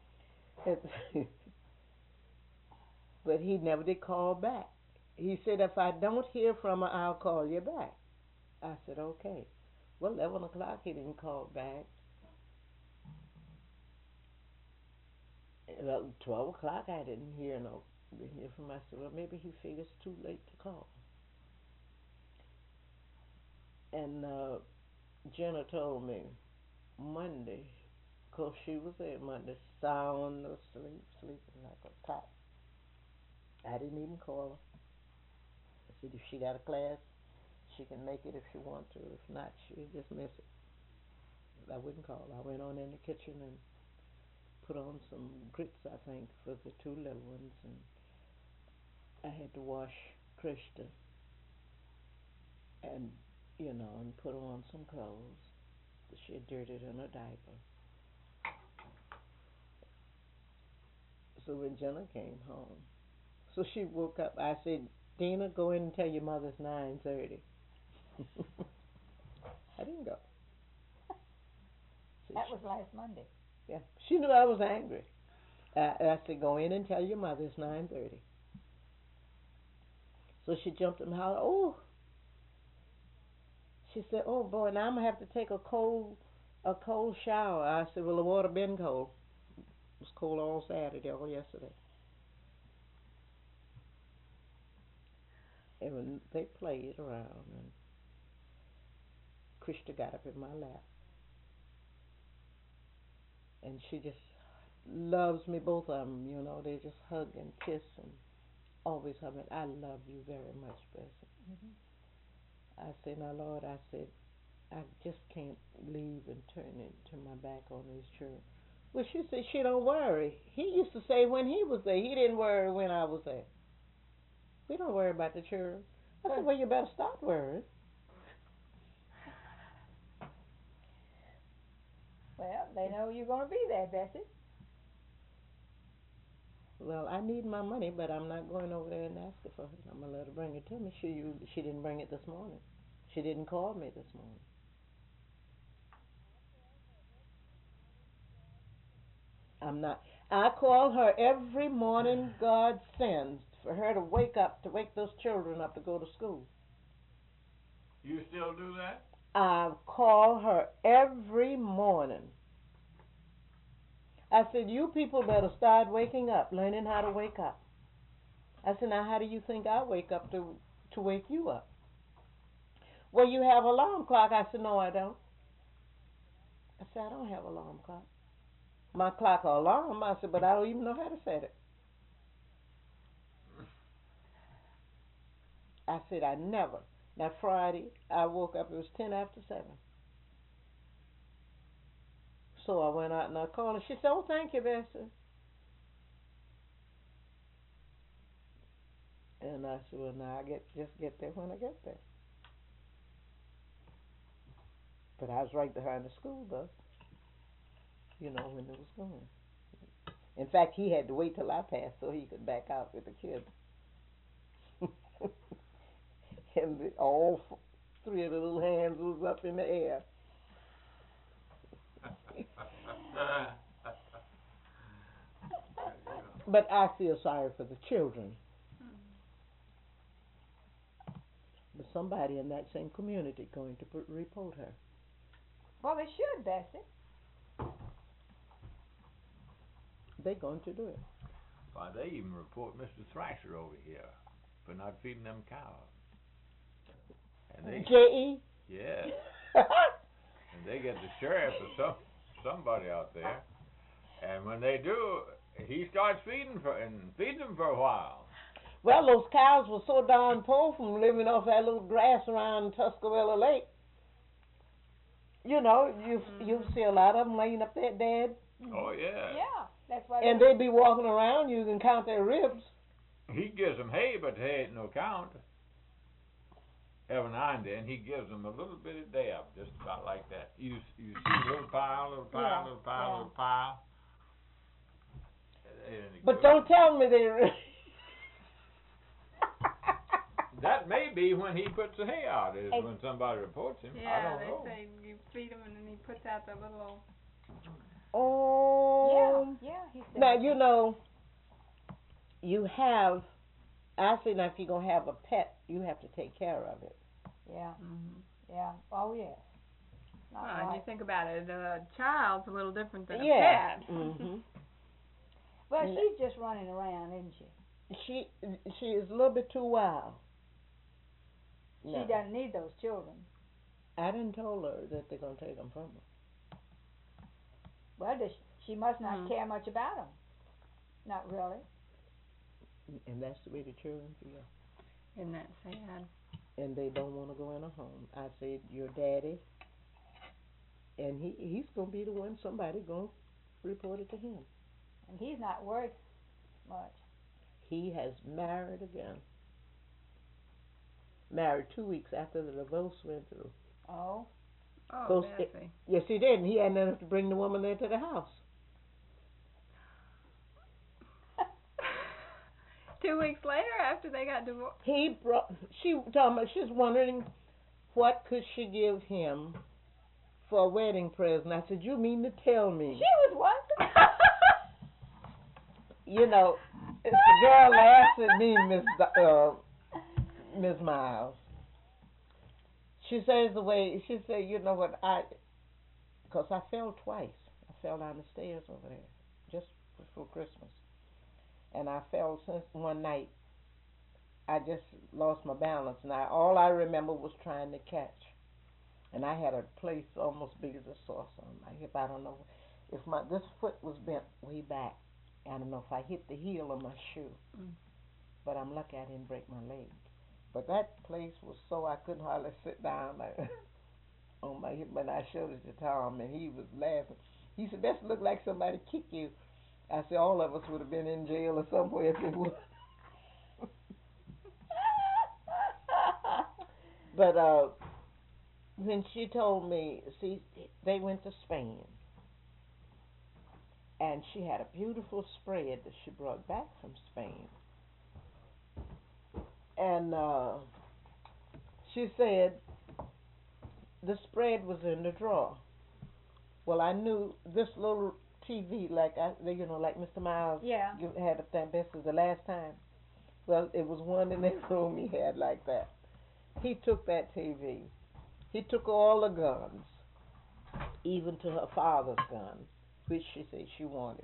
But he never did call back. He said, if I don't hear from her, I'll call you back. I said, okay. Well, 11 o'clock, he didn't call back. 12 o'clock, I didn't hear from him. I said, well, maybe he figures it's too late to call. And Jenna told me Monday, because she was there Monday, sound asleep, sleeping like a top. I didn't even call her. I said, if she got a class, she can make it if she wants to. If not, she'll just miss it. I wouldn't call her. I went on in the kitchen and put on some grits, I think, for the two little ones. And I had to wash Krista and, and put her on some clothes. She had dirtied in her diaper. So when Jenna came home, so she woke up. I said, Dina, go in and tell your mother it's 9:30. I didn't go. That was last Monday. Yeah, she knew I was angry. I said, go in and tell your mother it's 9:30. So she jumped and hollered, oh. She said, oh boy, now I'm going to have to take a cold shower. I said, well, the water been cold. It was cold all Saturday, all yesterday. And when they played around, and Krista got up in my lap. And she just loves me, both of them, they just hug and kiss. And always humming, I love you very much, Bessie. Mhm. I said, now, Lord, I said, I just can't leave and turn my back on these children. Well, she said, she don't worry. He used to say when he was there, he didn't worry when I was there. We don't worry about the children. I said, well, you better start worrying. Well, they know you're going to be there, Bessie. Well, I need my money, but I'm not going over there and asking for it. I'm gonna let her bring it to me. She didn't bring it this morning. She didn't call me this morning. I'm not. I call her every morning. God sends for her to wake up, to wake those children up to go to school. You still do that? I call her every morning. I said, you people better start waking up, learning how to wake up. I said, now how do you think I wake up to wake you up? Well, you have alarm clock. I said, no, I don't. I said, I don't have alarm clock. My clock or alarm. I said, but I don't even know how to set it. I said, I never. Now, Friday, I woke up, it was 10 after 7. So I went out and I called her. She said, oh, thank you, Bessie. And I said, well, now just get there when I get there. But I was right behind the school bus, you know, when it was going. In fact, he had to wait till I passed so he could back out with the kids. And all three of the little hands was up in the air. But I feel sorry for the children. But somebody in that same community going to report her. Well, they should, Bessie. They're going to do it. Why, they even report Mr. Thrasher over here for not feeding them cows. And they, J.E.? yeah, and they get the sheriff or somebody out there, and when they do, he starts feeding them for a while. Well, those cows were so darn poor from living off that little grass around Tuscarora Lake. You know, you see a lot of them laying up there dead. Oh yeah. Yeah, that's why. And they'd be walking around. You can count their ribs. He gives them hay, but hay ain't no count. Every now and then he gives them a little bit of dab, just about like that. You see little pile, little pile, Yeah, little pile, yeah. little pile. But don't tell me they. That may be when he puts the hay out, is when somebody reports him. I Yeah, don't know. they say you feed him and then he puts out the little. Oh. Yeah, he said. Now, you know, you have, I say now if you're going to have a pet, you have to take care of it. Yeah, Mm-hmm. yeah. Oh, yes. Not And you right. think about it, a child's a little different than Yeah. a pet. Mm-hmm. Well, she's just running around, isn't she? She is a little bit too wild. She No. doesn't need those children. I didn't told her that they're going to take them from her. Well, she must not Mhm. care much about them. Not really. And that's the way the children feel. Isn't that sad? And they don't want to go in a home. I said, your daddy, and he's going to be the one, somebody going to report it to him. And he's not worth much. He has married again. Married 2 weeks after the divorce went through. Oh. Oh, Goes- Bessie. Yes, he did. And he had enough to bring the woman there to the house. 2 weeks later, after they got divorced. He brought. She's wondering what could she give him for a wedding present. I said, you mean to tell me? She was what? You know, it's the girl laughs at me, Miss Miles. She says the way, she said, you know what, because I fell twice. I fell down the stairs over there, just before Christmas. And I fell since one night. I just lost my balance. And all I remember was trying to catch. And I had a place almost big as a saucer on my hip. I don't know if this foot was bent way back. I don't know if I hit the heel of my shoe. Mm. but I'm lucky I didn't break my leg. But that place was so I couldn't hardly sit down like, on my hip. But I showed it to Tom, and he was laughing. He said, "That looked like somebody kicked you." I said, "All of us would have been in jail or somewhere if it would." But when she told me, see, they went to Spain, and she had a beautiful spread that she brought back from Spain, and she said the spread was in the drawer. Well, I knew this little TV, like like Mr. Miles, Yeah. you had a thing. This was the last time. Well, it was one in that room he had like that. He took that TV. He took all the guns, even to her father's gun, which she said she wanted.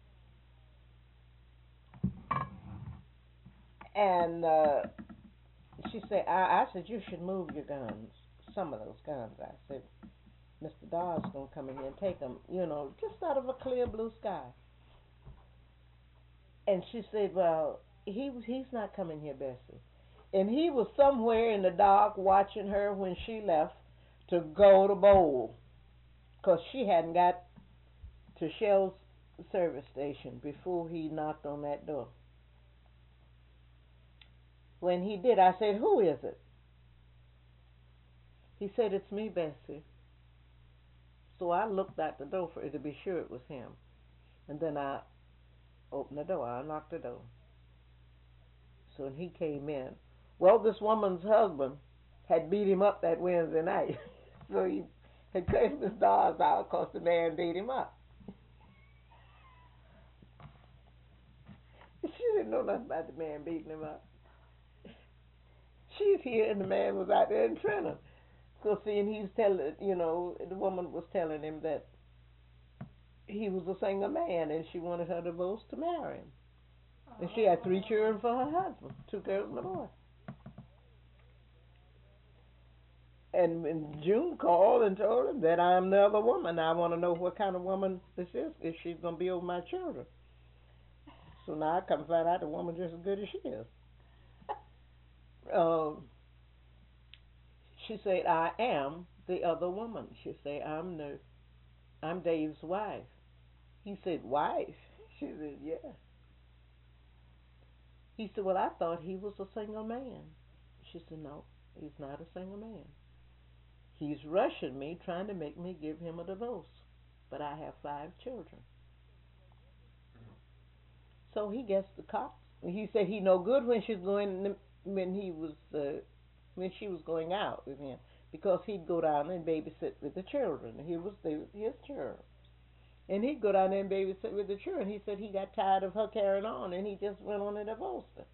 And she said, I said, you should move your guns, some of those guns. I said, Mr. Dawes going to come in here and take them, just out of a clear blue sky. And she said, well, he's not coming here, Bessie. And he was somewhere in the dark watching her when she left to go to bowl, because she hadn't got to Shell's service station before he knocked on that door. When he did, I said, who is it? He said, it's me, Bessie. So I looked out the door to be sure it was him. And then I opened the door. I unlocked the door. So when he came in, well, this woman's husband had beat him up that Wednesday night. So he had cursed Miss Dawes out because the man beat him up. She didn't know nothing about the man beating him up. She's here and the man was out there in Trenton. So see, and he's telling, the woman was telling him that he was a single man and she wanted her divorced to marry him. And she had 3 children for her husband, 2 girls and a boy. And when June called and told him that I'm the other woman, I want to know what kind of woman this is, if she's going to be over my children. So now I come find out the woman just as good as she is. She said, I am the other woman. She said, I'm Dave's wife. He said, wife? She said, yeah. He said, well, I thought he was a single man. She said, no, he's not a single man. He's rushing me, trying to make me give him a divorce. But I have 5 children. So he gets the cops. He said he no good when she was going out with him, because he'd go down and babysit with the children. They was his children. And he'd go down there and babysit with the children. He said he got tired of her carrying on, and he just went on and divorced her.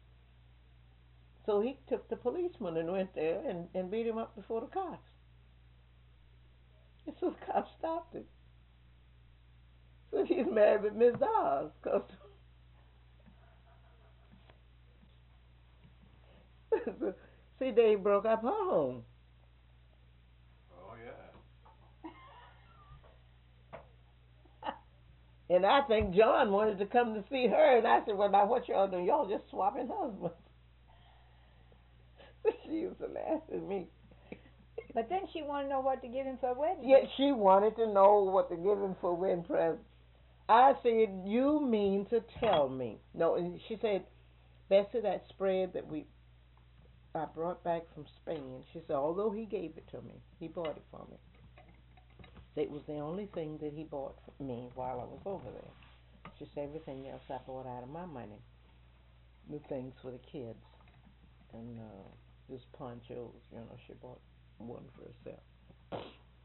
So he took the policeman and went there and beat him up before the cops. And so the cops stopped him. So he's married with Miss Dawes, because see, they broke up her home. Oh, yeah. And I think John wanted to come to see her, and I said, well, now what y'all doing? Y'all just swapping husbands. She used to laugh at me. But then she wanted to know what to give him for a wedding. Yeah, she wanted to know what to give him for a wedding present. I said, you mean to tell me? No, and she said, Bessie, that spread that I brought back from Spain, she said, although he gave it to me, he bought it for me. It was the only thing that he bought for me while I was over there. She said, everything else I bought out of my money. New things for the kids. And just ponchos, she bought one for herself.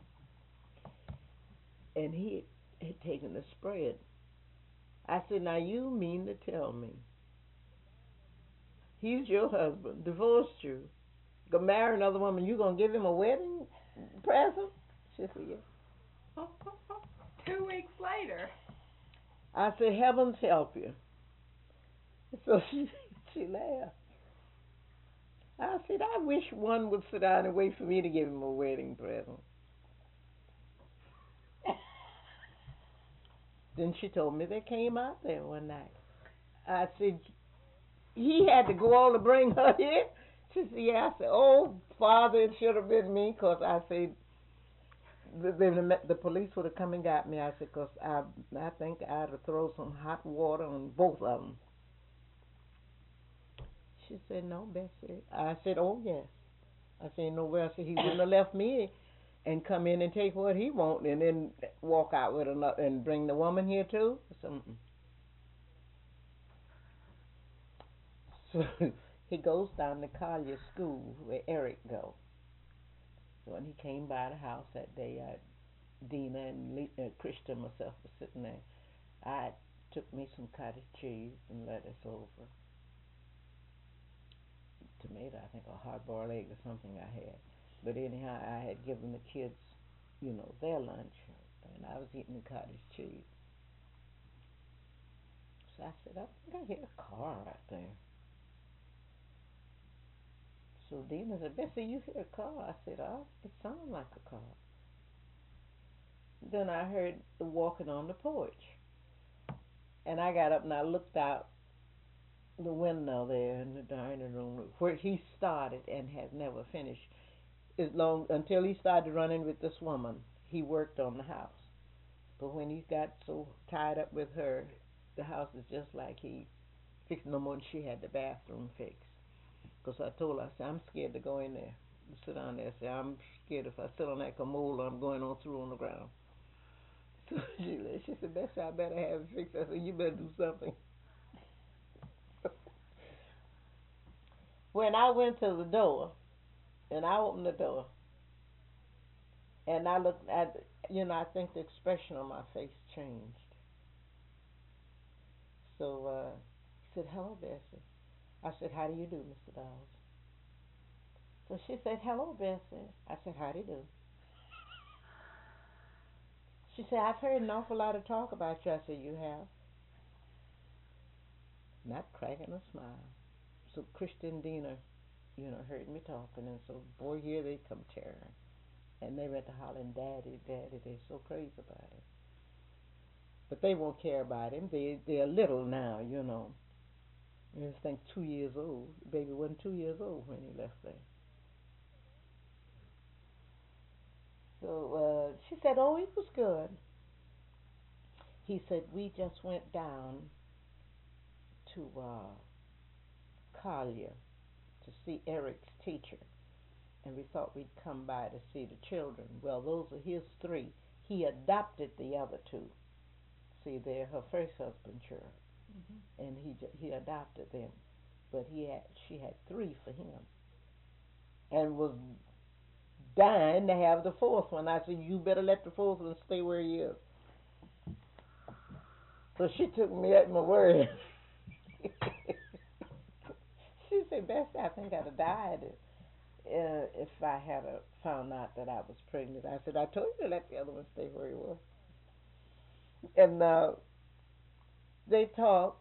And he had taken the spread. I said, now you mean to tell me he's your husband, divorced you, gonna marry another woman, you gonna give him a wedding present? She said, yeah. 2 weeks later. I said, heavens help you. So she laughed. I said, I wish one would sit down and wait for me to give him a wedding present. Then she told me they came out there one night. I said, he had to go on to bring her here. She said, yeah. I said, oh, Father, it should have been me, 'cause I said, the police would have come and got me. I said, 'cause I think I'd have thrown some hot water on both of them. She said, no, Bessie. I said, oh, yes. I said, no, well, I said, he wouldn't have left me and come in and take what he want and then walk out with another and bring the woman here too. So, so he goes down to Collier School where Eric go. So when he came by the house that day, Dina and Krista and myself were sitting there. I took me some cottage cheese and lettuce over. Tomato, I think, a hard-boiled egg or something I had. But anyhow, I had given the kids, their lunch, and I was eating the cottage cheese. So I said, I think I hear a car out there. So Dina said, Bessie, you hear a car? I said, oh, it sounds like a car. Then I heard the walking on the porch. And I got up and I looked out the window there in the dining room where he started and had never finished. Until he started running with this woman, he worked on the house. But when he got so tied up with her, the house is just like he fixed no more than she had the bathroom fixed. Because I told her, I said, I'm scared to go in there. Sit down there. I said, I'm scared if I sit on that commode, I'm going on through on the ground. So she said, Bessie, I better have it fixed. I said, you better do something. When I went to the door, and I opened the door, and I looked at, I think the expression on my face changed. So he said, hello, Bessie. I said, how do you do, Mr. Dawes? So she said, hello, Bessie. I said, how do you do? She said, I've heard an awful lot of talk about you. I said, you have? Not cracking a smile. So Christian and Dina, heard me talking, and so, boy, here they come tearing. And they went to hollering, Daddy, Daddy. They're so crazy about him. But they won't care about him. They're little now, I just think 2 years old. The baby wasn't 2 years old when he left there. So she said, oh, it was good. He said, we just went down to Collier to see Eric's teacher. And we thought we'd come by to see the children. Well, those are his 3. He adopted the other 2. See, they're her first husband's children. Mm-hmm. And he adopted them. But she had 3 for him. And was dying to have the 4th one. I said, you better let the 4th one stay where he is. So she took me at my word. She said, Bessie, I think I'd have died if I had found out that I was pregnant. I said, I told you to let the other one stay where he was. And they talked,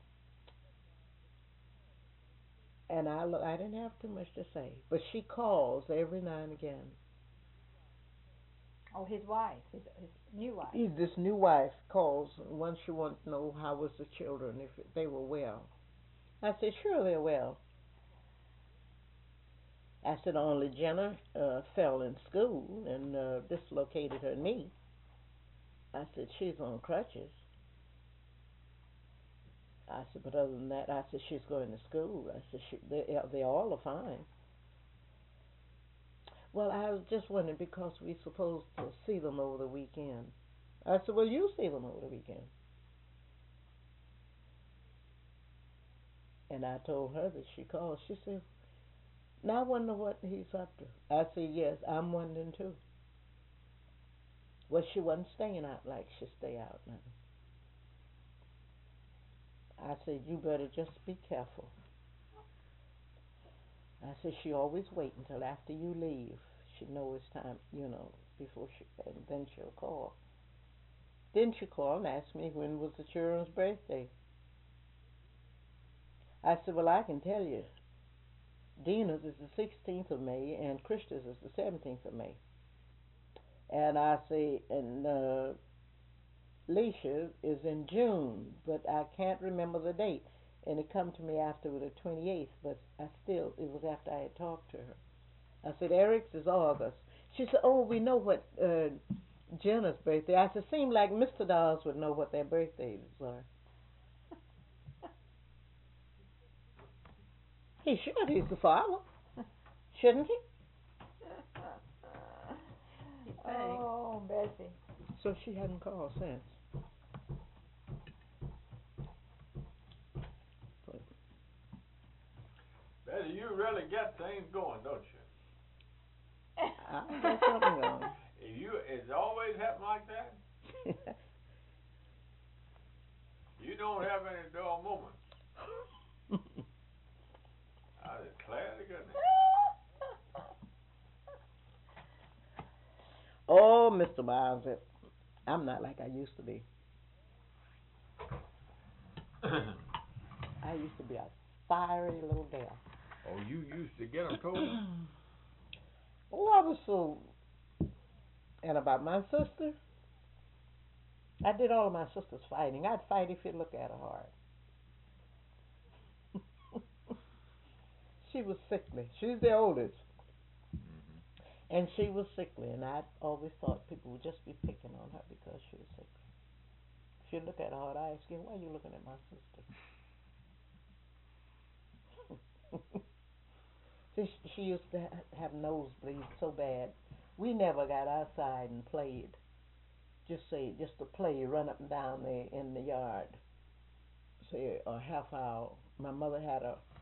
and I didn't have too much to say. But she calls every now and again. Oh, his wife, his new wife. This new wife calls once she wants to know how was the children, if they were well. I said, sure they're well. I said, only Jenna fell in school and dislocated her knee. I said, she's on crutches. I said, but other than that, I said, she's going to school. I said, they all are fine. Well, I was just wondering, because we're supposed to see them over the weekend. I said, well, you see them over the weekend. And I told her that she called. She said, now I wonder what he's up to. I said, yes, I'm wondering too. Well, she wasn't staying out like she stay out now. I said, you better just be careful. I said, she always wait until after you leave. She knows it's time, before and then she'll call. Then she called and asked me when was the children's birthday. I said, well, I can tell you. Dina's is the 16th of May and Krista's is the 17th of May. And I say, and Leisha is in June, but I can't remember the date. and it come to me after the 28th, but it was after I had talked to her. I said, Eric's is August. She said, oh, we know what Jenna's birthday. I said, seemed like Mr. Dawes would know what their birthdays are. He should. He's the father. Shouldn't he? Oh, Bessie. So she hadn't called since. Betty, you really get things going, don't you? I got something going. It's always happened like that? You don't have any dull moments. I declare to goodness. Oh, Mr. Miles, I'm not like I used to be. I used to be a fiery little gal. Oh, you used to get them told? Oh, I was so. And about my sister, I did all of my sister's fighting. I'd fight if you look at her hard. She was sickly. She's the oldest. And she was sickly, and I always thought people would just be picking on her because she was sickly. If you look at her hard, I ask you, why are you looking at my sister? She used to have nosebleeds so bad. We never got outside and played. Just to play, run up and down there in the yard. Say a half hour. My mother had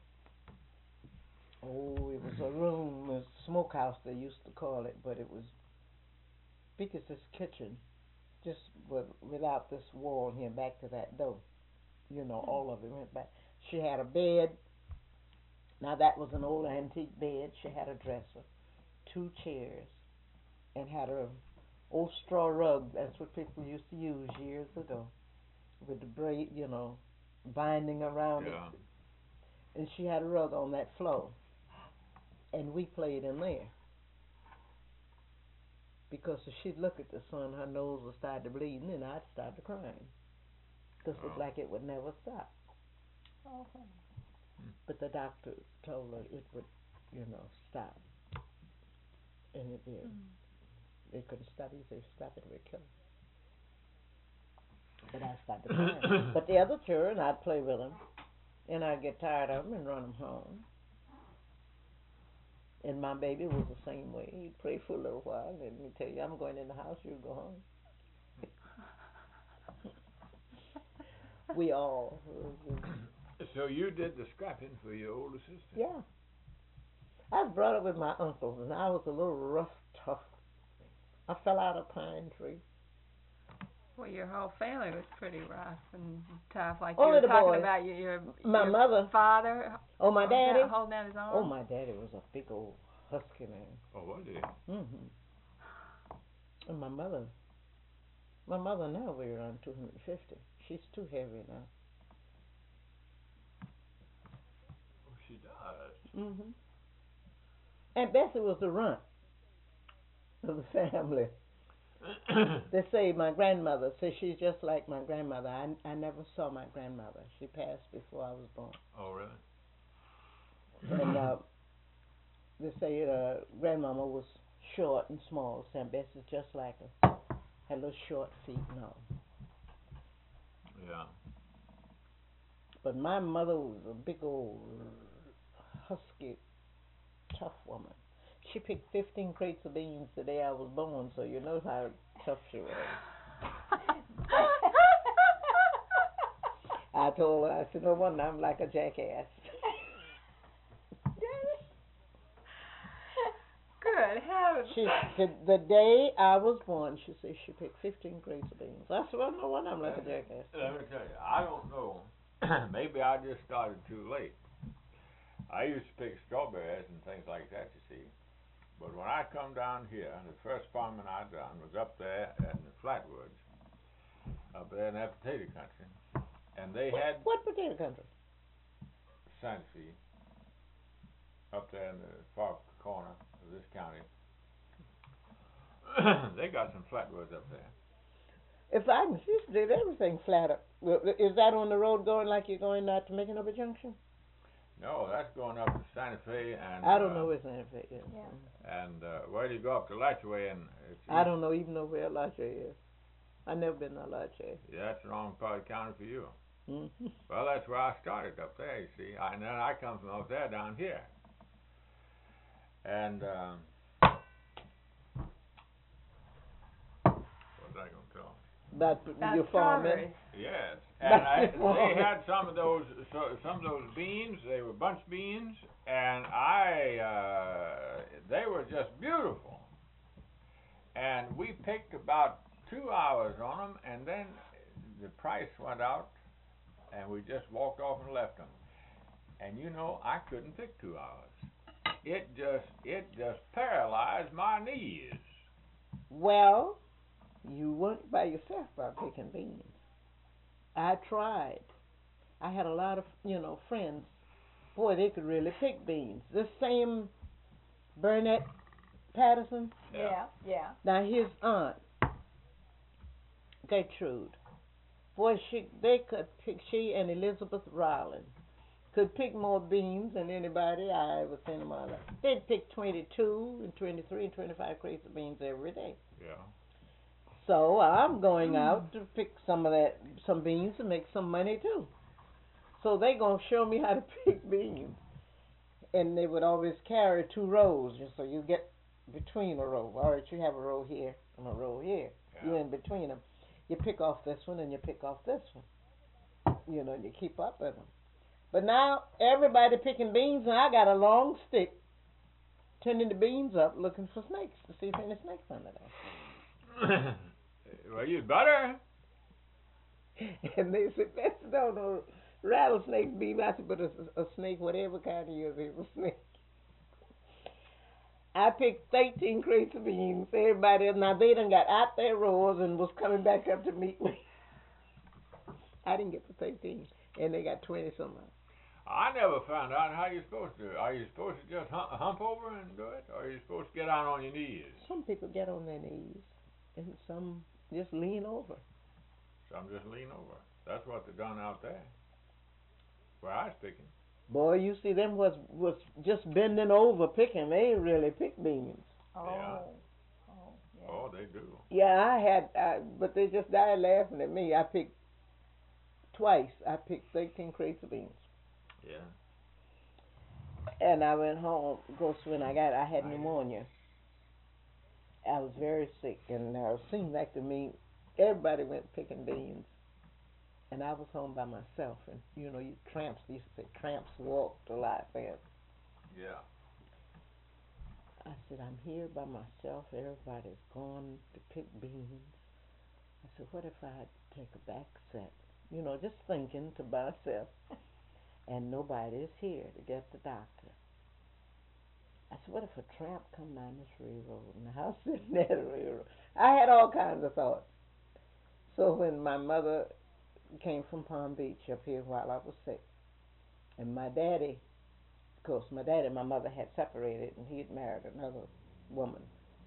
it was a room, a smokehouse they used to call it, but it was big as this kitchen, just without this wall here back to that door. All of it went back. She had a bed. Now that was an old antique bed. She had a dresser, 2 chairs, and had a old straw rug. That's what people used to use years ago, with the braid, binding around it. And she had a rug on that floor. And we played in there. Because if she'd look at the sun, her nose would start to bleed, and then I'd start to crying. Because it looked like it would never stop. Oh. But the doctor told her it would, stop. And it did. They couldn't stop it. If they stopped it, it would kill her. But I started crying. But the other children, I'd play with them. And I'd get tired of them and run them home. And my baby was the same way. He'd pray for a little while, and then he'd tell you, I'm going in the house, you go home. We all. So you did the scrapping for your older sister? Yeah. I was brought up with my uncles, and I was a little rough, tough. I fell out of a pine tree. Well, your whole family was pretty rough and tough, like Only you were the talking boys. about your Mother. father. Oh, my daddy. Holding out his arm. Oh, my daddy was a big old husky man. Oh, was he? And my mother now weighs around 250. She's too heavy now. Oh, she does. And Bessie was the runt of the family. They say my grandmother says she's just like my grandmother. I never saw my grandmother. She passed before I was born. Oh, really? And they say grandmama was short and small. Sam Bessie's just like her. Had little short feet and all. Yeah. But my mother was a big old husky, tough woman. She picked 15 crates of beans the day I was born, so you know how tough she was. I told her, I said, no wonder I'm like a jackass. Good heavens. She said, the day I was born, she said she picked 15 crates of beans. I said, well, no wonder I'm like a jackass. Let me tell you, I don't know. Maybe I just started too late. I used to pick strawberries and things like that, you see. But when I come down here, the first farming I done was up there in the Flatwoods, up there in that potato country. And they had... What potato country? Santa Fe, up there in the far corner of this county. They got some flatwoods up there. If I can, she did everything flat up. Well, is that on the road going like you're going out to Making Junction? No, that's going up to Santa Fe and. I don't know where Santa Fe is. Yeah. And where do you go up to Latchway and? It's I don't know even know where Lachey is. I never been to Lachey. Yeah, that's the wrong part of the county for you. Mm-hmm. Well, that's where I started up there. You see, and then I come from up there down here. And what was I going to tell? That's your farming. strawberries. Yes, and they had some of those beans. They were bunch beans, and they were just beautiful. And we picked about 2 hours on them, and then the price went out, and we just walked off and left them. And you know, I couldn't pick 2 hours. It just paralyzed my knees. Well, you weren't by yourself by picking beans. I tried. I had a lot of, friends. Boy, they could really pick beans. This same Burnett Patterson, Yeah. Yeah. now his aunt, Gertrude, boy, they could pick, she and Elizabeth Rowland could pick more beans than anybody I ever seen in my life. They'd pick 22 and 23 and 25 crates of beans every day. Yeah. So I'm going out to pick some beans to make some money too. So they gonna show me how to pick beans, and they would always carry 2 rows, just so you get between a row. All right, you have a row here and a row here. Yeah. You're in between them. You pick off this one and you pick off this one. You keep up with them. But now everybody picking beans, and I got a long stick, turning the beans up, looking for snakes to see if any snakes under there. Well, you'd better. And they said, that's no rattlesnake bean. I said, but a snake, whatever kind it is a snake. I picked 13 crates of beans. Everybody else, now they done got out their rows and was coming back up to meet me. I didn't get the 13, and they got 20 something. I never found out how you're supposed to do it. Are you supposed to just hump over and do it, or are you supposed to get out on your knees? Some people get on their knees, and some just lean over. Some just lean over. That's what they done out there, where I was picking. Boy, you see them was just bending over picking. They really pick beans. Oh. Yeah. Oh. Yeah. Oh, they do. Yeah, but they just died laughing at me. I picked twice. I picked 13 crates of beans. Yeah. And I went home. Of course, when I had pneumonia. I was very sick, and it seemed like to me, everybody went picking beans, and I was home by myself. And you tramps. They used to say tramps walked a lot then. Yeah. I said, I'm here by myself. Everybody's gone to pick beans. I said, what if I take a back set? Just thinking to myself. And nobody's here to get the doctor. I said, what if a tramp come down this railroad and the house sitting there the railroad? I had all kinds of thoughts. So when my mother came from Palm Beach up here while I was sick, and my daddy, of course, my daddy and my mother had separated, and he had married another woman.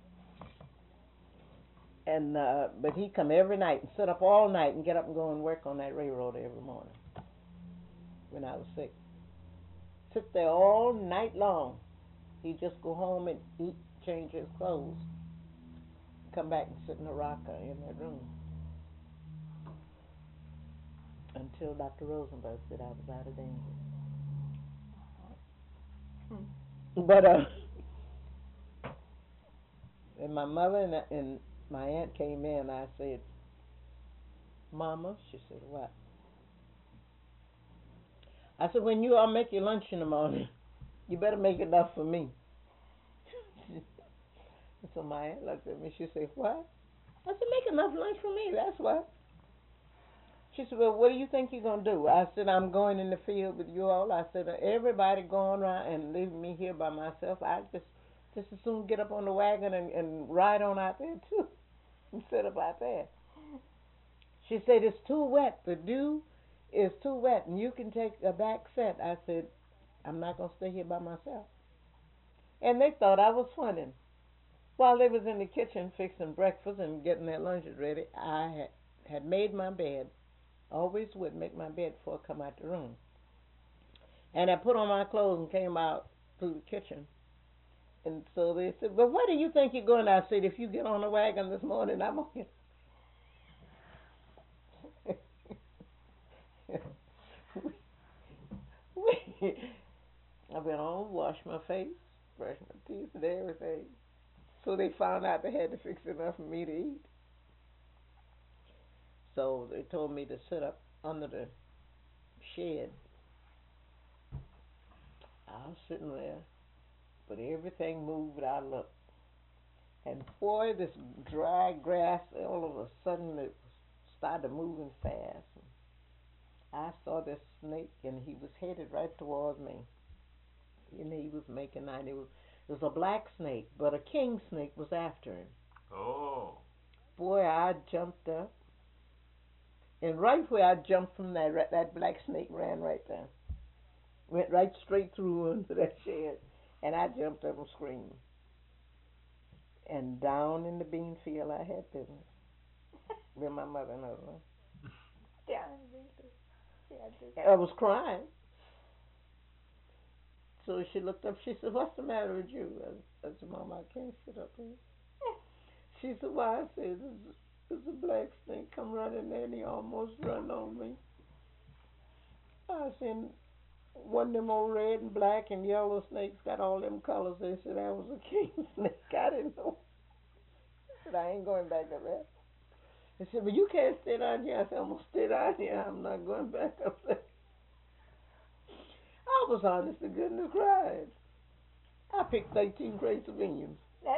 And but he'd come every night and sit up all night and get up and go and work on that railroad every morning when I was sick. Sit there all night long. He'd just go home and eat, change his clothes, come back and sit in the rocker in that room until Dr. Rosenberg said I was out of danger. But and my mother and my aunt came in. I said, Mama, she said, what? I said, when you all make your lunch in the morning, you better make enough for me. So my aunt looked at me. She said, what? I said, make enough lunch for me, that's what. She said, well, what do you think you're going to do? I said, I'm going in the field with you all. I said, everybody going around and leaving me here by myself. I just as soon get up on the wagon and ride on out there, too, and sit up out there. She said, it's too wet. The dew is too wet, and you can take a back set. I said, I'm not going to stay here by myself. And they thought I was funny. While they was in the kitchen fixing breakfast and getting their lunches ready, I had made my bed. Always would make my bed before I come out the room. And I put on my clothes and came out through the kitchen. And so they said, "But where do you think you're going?" I said, "If you get on the wagon this morning, I'm on it." I went on, washed my face, brushed my teeth, and everything. So they found out they had to fix enough for me to eat. So they told me to sit up under the shed. I was sitting there, but everything moved. I looked, and boy, this dry grass, all of a sudden it started moving fast. I saw this snake, and he was headed right towards me. And he was making night. It was a black snake, but a king snake was after him. Oh. Boy, I jumped up, and right where I jumped from that black snake ran right there. Went right straight through into that shed, and I jumped up and screamed. And down in the bean field I had business with my mother and other. Down in the bean field. I was crying. So she looked up, she said, "What's the matter with you?" I said, "Mama, I can't sit up here." She said, "Why?" I said, there's a black snake come running there and he almost run on me. I said, "One of them old red and black and yellow snakes got all them colors." They said that was a king snake. I didn't know. I said, "I ain't going back up there." They said, "But you can't stay down here." I said, "I'm going to stay down here. I'm not going back up there." I was honest to goodness crying. I picked 13 crates of onions.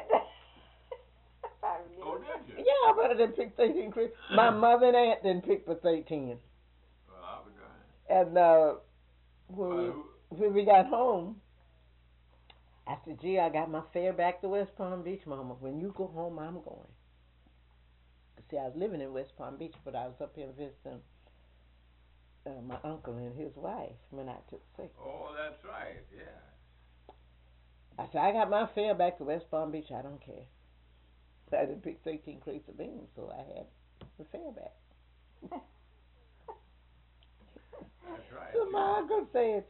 Oh, did you? Yeah, I better than pick 13 crates. My mother and aunt didn't pick but 13. Well, I'll be darned. And when we got home, I said, "Gee, I got my fare back to West Palm Beach, Mama. When you go home, I'm going." See, I was living in West Palm Beach, but I was up here visiting my uncle and his wife when I took sick. Oh, that's right, yeah. I said, "I got my fare back to West Palm Beach. I don't care." I didn't pick 13 crates of beans, so I had the fare back. That's right. So my uncle said,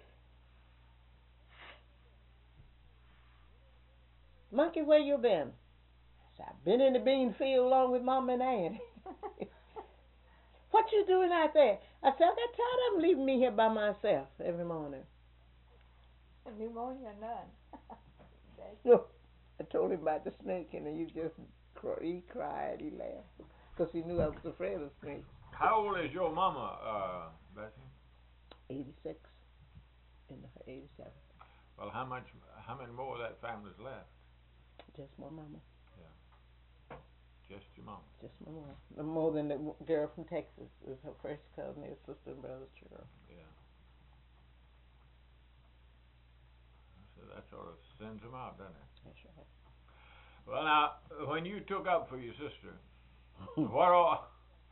"Monkey, where you been?" I said, "I've been in the bean field along with Mama and Aunt." "What you doing out there?" I said, "I got tired of them leaving me here by myself every morning." Pneumonia or none. No, I told him about the snake, and he cried, he laughed, because he knew I was afraid of snakes. How old is your mama, Bessie? 86 and 87. Well, how many more of that family's left? Just my mama. Just your mama. Just my mama. No more than the girl from Texas is her first cousin, his sister and brother's child. Yeah. So that sort of sends them out, doesn't it? That's right. Well, now, when you took up for your sister, what all?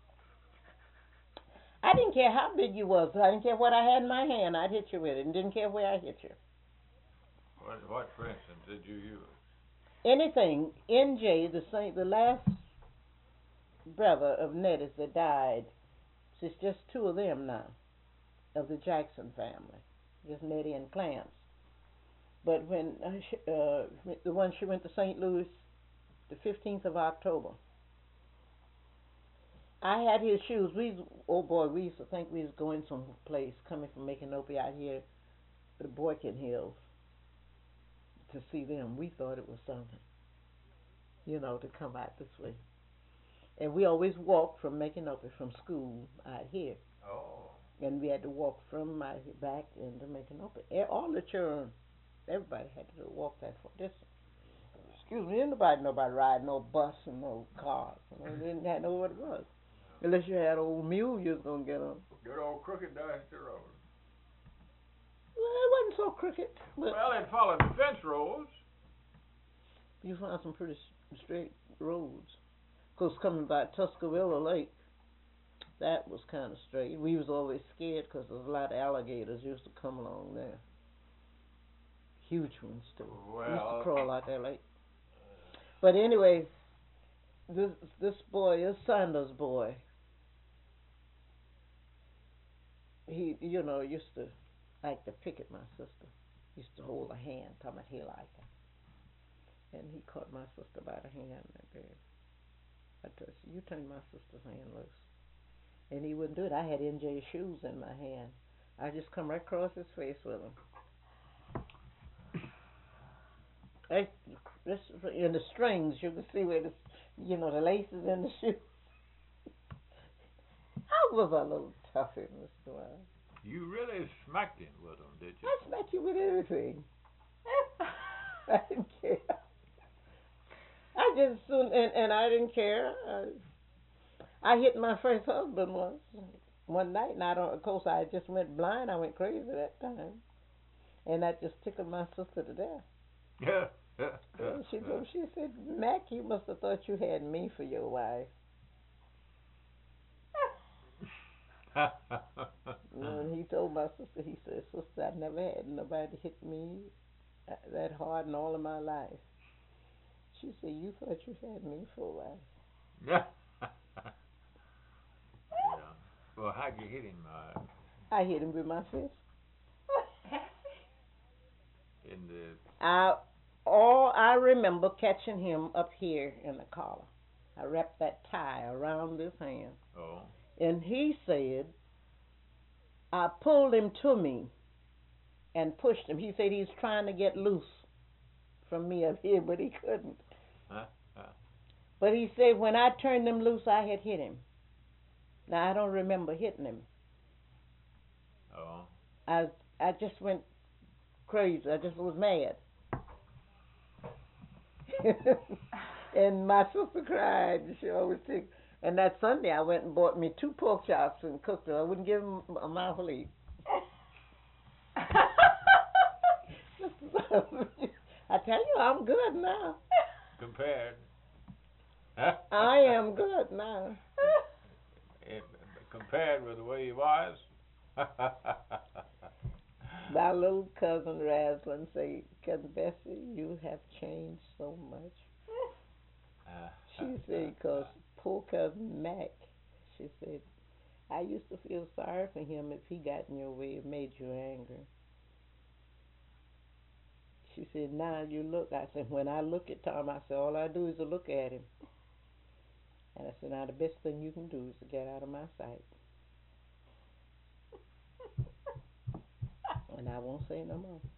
I didn't care how big you was. I didn't care what I had in my hand. I'd hit you with it, and didn't care where I hit you. What, for instance, did you use? Anything. NJ, the last brother of Nettie's that died. It's just two of them now, of the Jackson family, just Nettie and Clarence. But when the one she went to St. Louis, the 15th of October, I had his shoes. We used to think we was going someplace, coming from Micanopy out here, the Boykin Hills, to see them. We thought it was something, to come out this way. And we always walked from Micanopy, from school out here. Oh. And we had to walk from out here back into Micanopy. All the children, everybody had to walk that far distance. Excuse me, nobody ride no bus and no cars. They didn't know what it was. Unless you had an old mule you was going to get on. Good old crooked dusty road. Well, it wasn't so crooked. But Well, it followed the fence roads. you found some pretty straight roads. Of course, coming by Tuscarora Lake, that was kind of straight. We was always scared because there was a lot of alligators used to come along there. Huge ones, too. Well, Used to crawl out that lake. But anyway, this boy, this Sanders boy, he, you know, used to like to pick at my sister. Used to hold her hand, talking about he liked her. And he caught my sister by the hand and said, I said, you turn my sister's hand loose. And he wouldn't do it. I had NJ shoes in my hand. I just come right across his face with them. This in the strings, you can see where the, you know, the laces in the shoe. I was a little tough in Mr. Wild. You really smacked him with them, did you? I smacked you with everything. I didn't care. I just soon and I didn't care. I hit my first husband one night, and I don't. Of course, I just went blind. I went crazy that time, and that just tickled my sister to death. Yeah. And she said, Mac, you must have thought you had me for your wife. And he told my sister, he said, sister, I never had nobody hit me that hard in all of my life. She said, you thought you had me for a wife. Yeah. Well, how'd you hit him? I hit him with my fist. In the. I remember catching him up here in the collar. I wrapped that tie around his hand. Oh. And he said, I pulled him to me and pushed him. He said he's trying to get loose from me up here, but he couldn't. But he said when I turned him loose, I had hit him. Now, I don't remember hitting him. Oh. I just went crazy. I just was mad. And my sister cried. She always took. And that Sunday, I went and bought me 2 pork chops and cooked them. I wouldn't give him a mouthful to eat. I tell you, I'm good now. Compared. I am good now. Compared with the way he was. My little cousin Raslin say, Cousin Bessie, you have changed so much. She said, because poor cousin Mac, she said, I used to feel sorry for him if he got in your way, it made you angry. She said, now you look. I said, when I look at Tom, I said, all I do is to look at him. And I said, now the best thing you can do is to get out of my sight. And I won't say no more.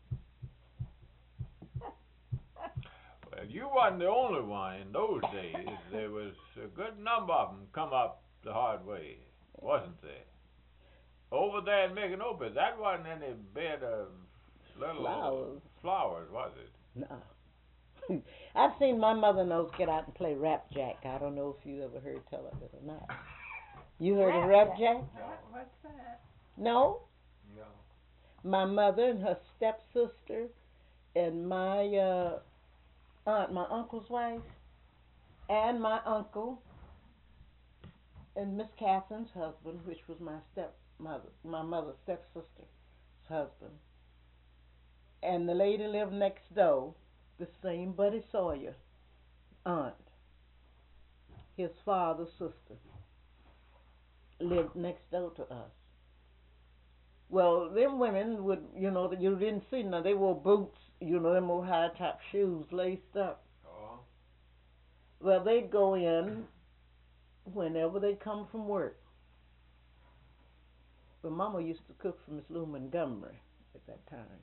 Well, you wasn't the only one in those days. There was a good number of them come up the hard way, wasn't there? Over there in Micanopy, that wasn't any bed of little flowers, was it? No. I've seen my mother-in-law get out and play Rap-Jack. I don't know if you ever heard tell of it or not. You heard of Rap-Jack? What's that? No? No. My mother and her stepsister and my aunt, my uncle's wife, and my uncle and Miss Catherine's husband, which was my mother's stepsister's husband. And the lady lived next door, the same Buddy Sawyer aunt, his father's sister, lived next door to us. Well, them women would, you know, you didn't see them. They wore boots, you know, them old high-top shoes laced up. Oh. Well, they'd go in whenever they come from work. But Mama used to cook for Miss Lou Montgomery at that time.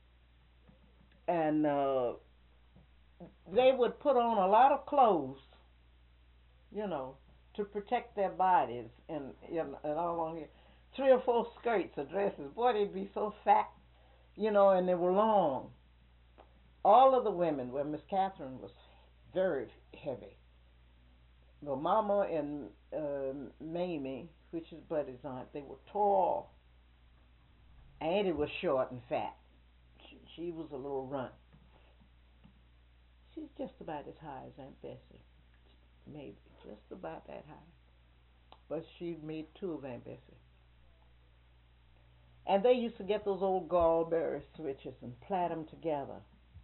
And they would put on a lot of clothes, you know, to protect their bodies and all on here. 3 or 4 skirts or dresses. Boy, they'd be so fat, you know, and they were long. All of the women, well, Miss Catherine was very heavy. Well, Mama and Mamie, which is Buddy's aunt, they were tall. Auntie was short and fat. She was a little runt. She's just about as high as Aunt Bessie. Maybe just about that high. But she made 2 of Aunt Bessie. And they used to get those old gallberry switches and plait them together.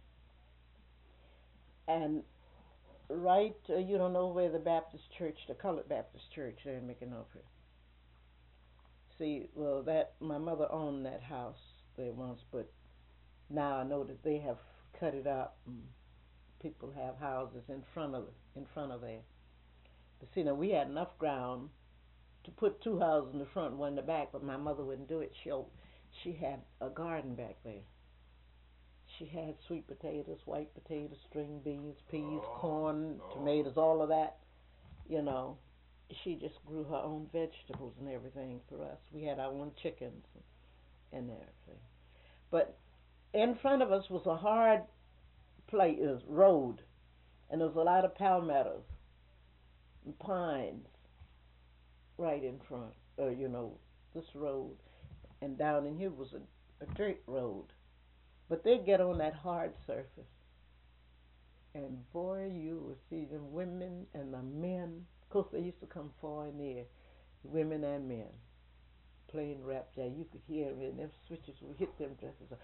And right, you don't know where the Baptist church, the colored Baptist church there in Micanopy. See, well, that my mother owned that house there once, but now I know that they have cut it up. And people have houses in front of there. But see, now we had enough ground to put two houses in the front and one in the back, but my mother wouldn't do it. She had a garden back there. She had sweet potatoes, white potatoes, string beans, peas, corn, tomatoes, all of that. You know, she just grew her own vegetables and everything for us. We had our own chickens and everything. But in front of us was a hard road, and there was a lot of palmettos and pines right in front. You know, this road, and down in here was a dirt road. But they'd get on that hard surface, and boy, you would see the women and the men. Of course, they used to come far and near, women and men, playing rap jazz. You could hear it, and them switches would hit them dresses.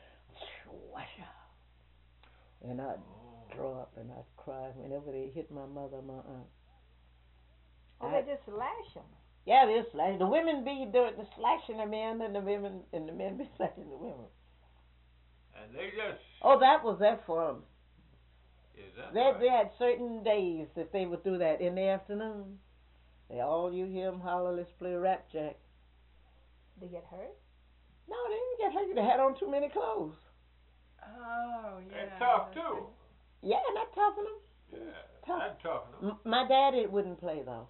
And I'd draw up and I'd cry whenever they hit my mother or my aunt. Oh, they just slash them. Yeah, they slash. The women be doing the slashing the men, and the men be slashing the women. And they just. Oh, that was that for them. Is that They had certain days that they would do that in the afternoon. You hear them holler, let's play rap jack. They get hurt? No, they didn't get hurt. They had on too many clothes. Oh, yeah. They're tough too. Yeah, not toughen them. Yeah, Tough. that'd toughen them. My daddy wouldn't play though.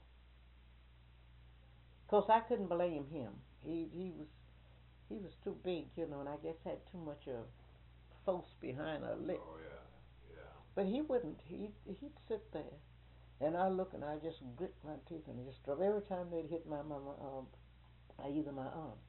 'Cause I couldn't blame him. He was too big, you know, and I guess had too much force behind a lick. Oh yeah. But he wouldn't. He'd sit there, and I look and I just grit my teeth and just drop. Every time they'd hit my mama, either my aunt.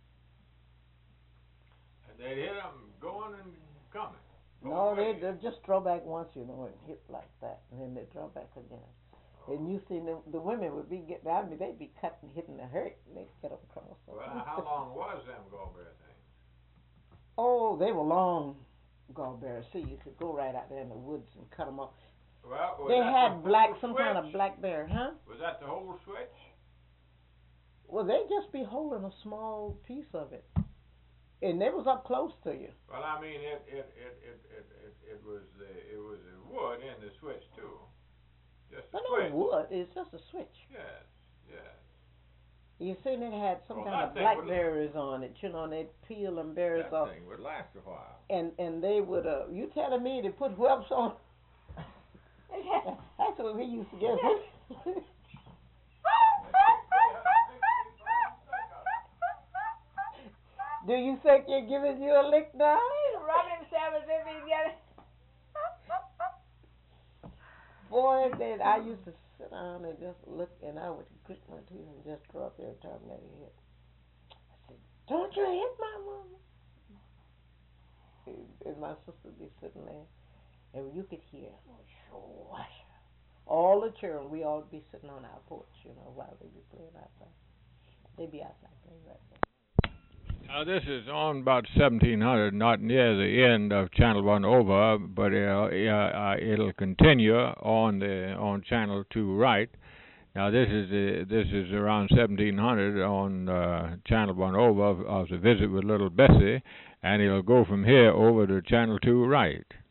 And they'd hit them going and coming. No, they'd just draw back once, you know, and hit like that, and then they'd draw back again. And you see, the women would be getting out of me. They'd be cutting, hitting the hurt, and they'd get them across. Well, how long was them gallbear things? Oh, they were long gallberries. See, you could go right out there in the woods and cut them off. Well, was They that had the some kind of switch? blackberry, huh? Was that the whole switch? Well, they'd just be holding a small piece of it, and they was up close to you. Well, I mean, it was the wood in the switch too. Just the But switch. no wood, it's just a switch. Yes. You seen it had some Well, kind of that thing would- blackberries on it, you know, and they'd peel them berries That off. thing would last a while. And they would, you telling me they put whelps on? That's what we used to get. Do you think you're giving you a lick now? He's rubbing himself as if he's getting. Boy, then I used to sit down and just look, and I would grit my teeth and just drop every time that he hit. I said, "Don't you hit my mama?" And my sister would be sitting there, and you could hear, all the children, we all be sitting on our porch, you know, while they be playing outside. They'd be outside playing right there. Now this is on about 1700, not near the end of Channel 1 over, but it'll continue on Channel 2 right. Now this is around 1700 on Channel 1 over of the Visit with Little Bessie, and it'll go from here over to Channel 2 right.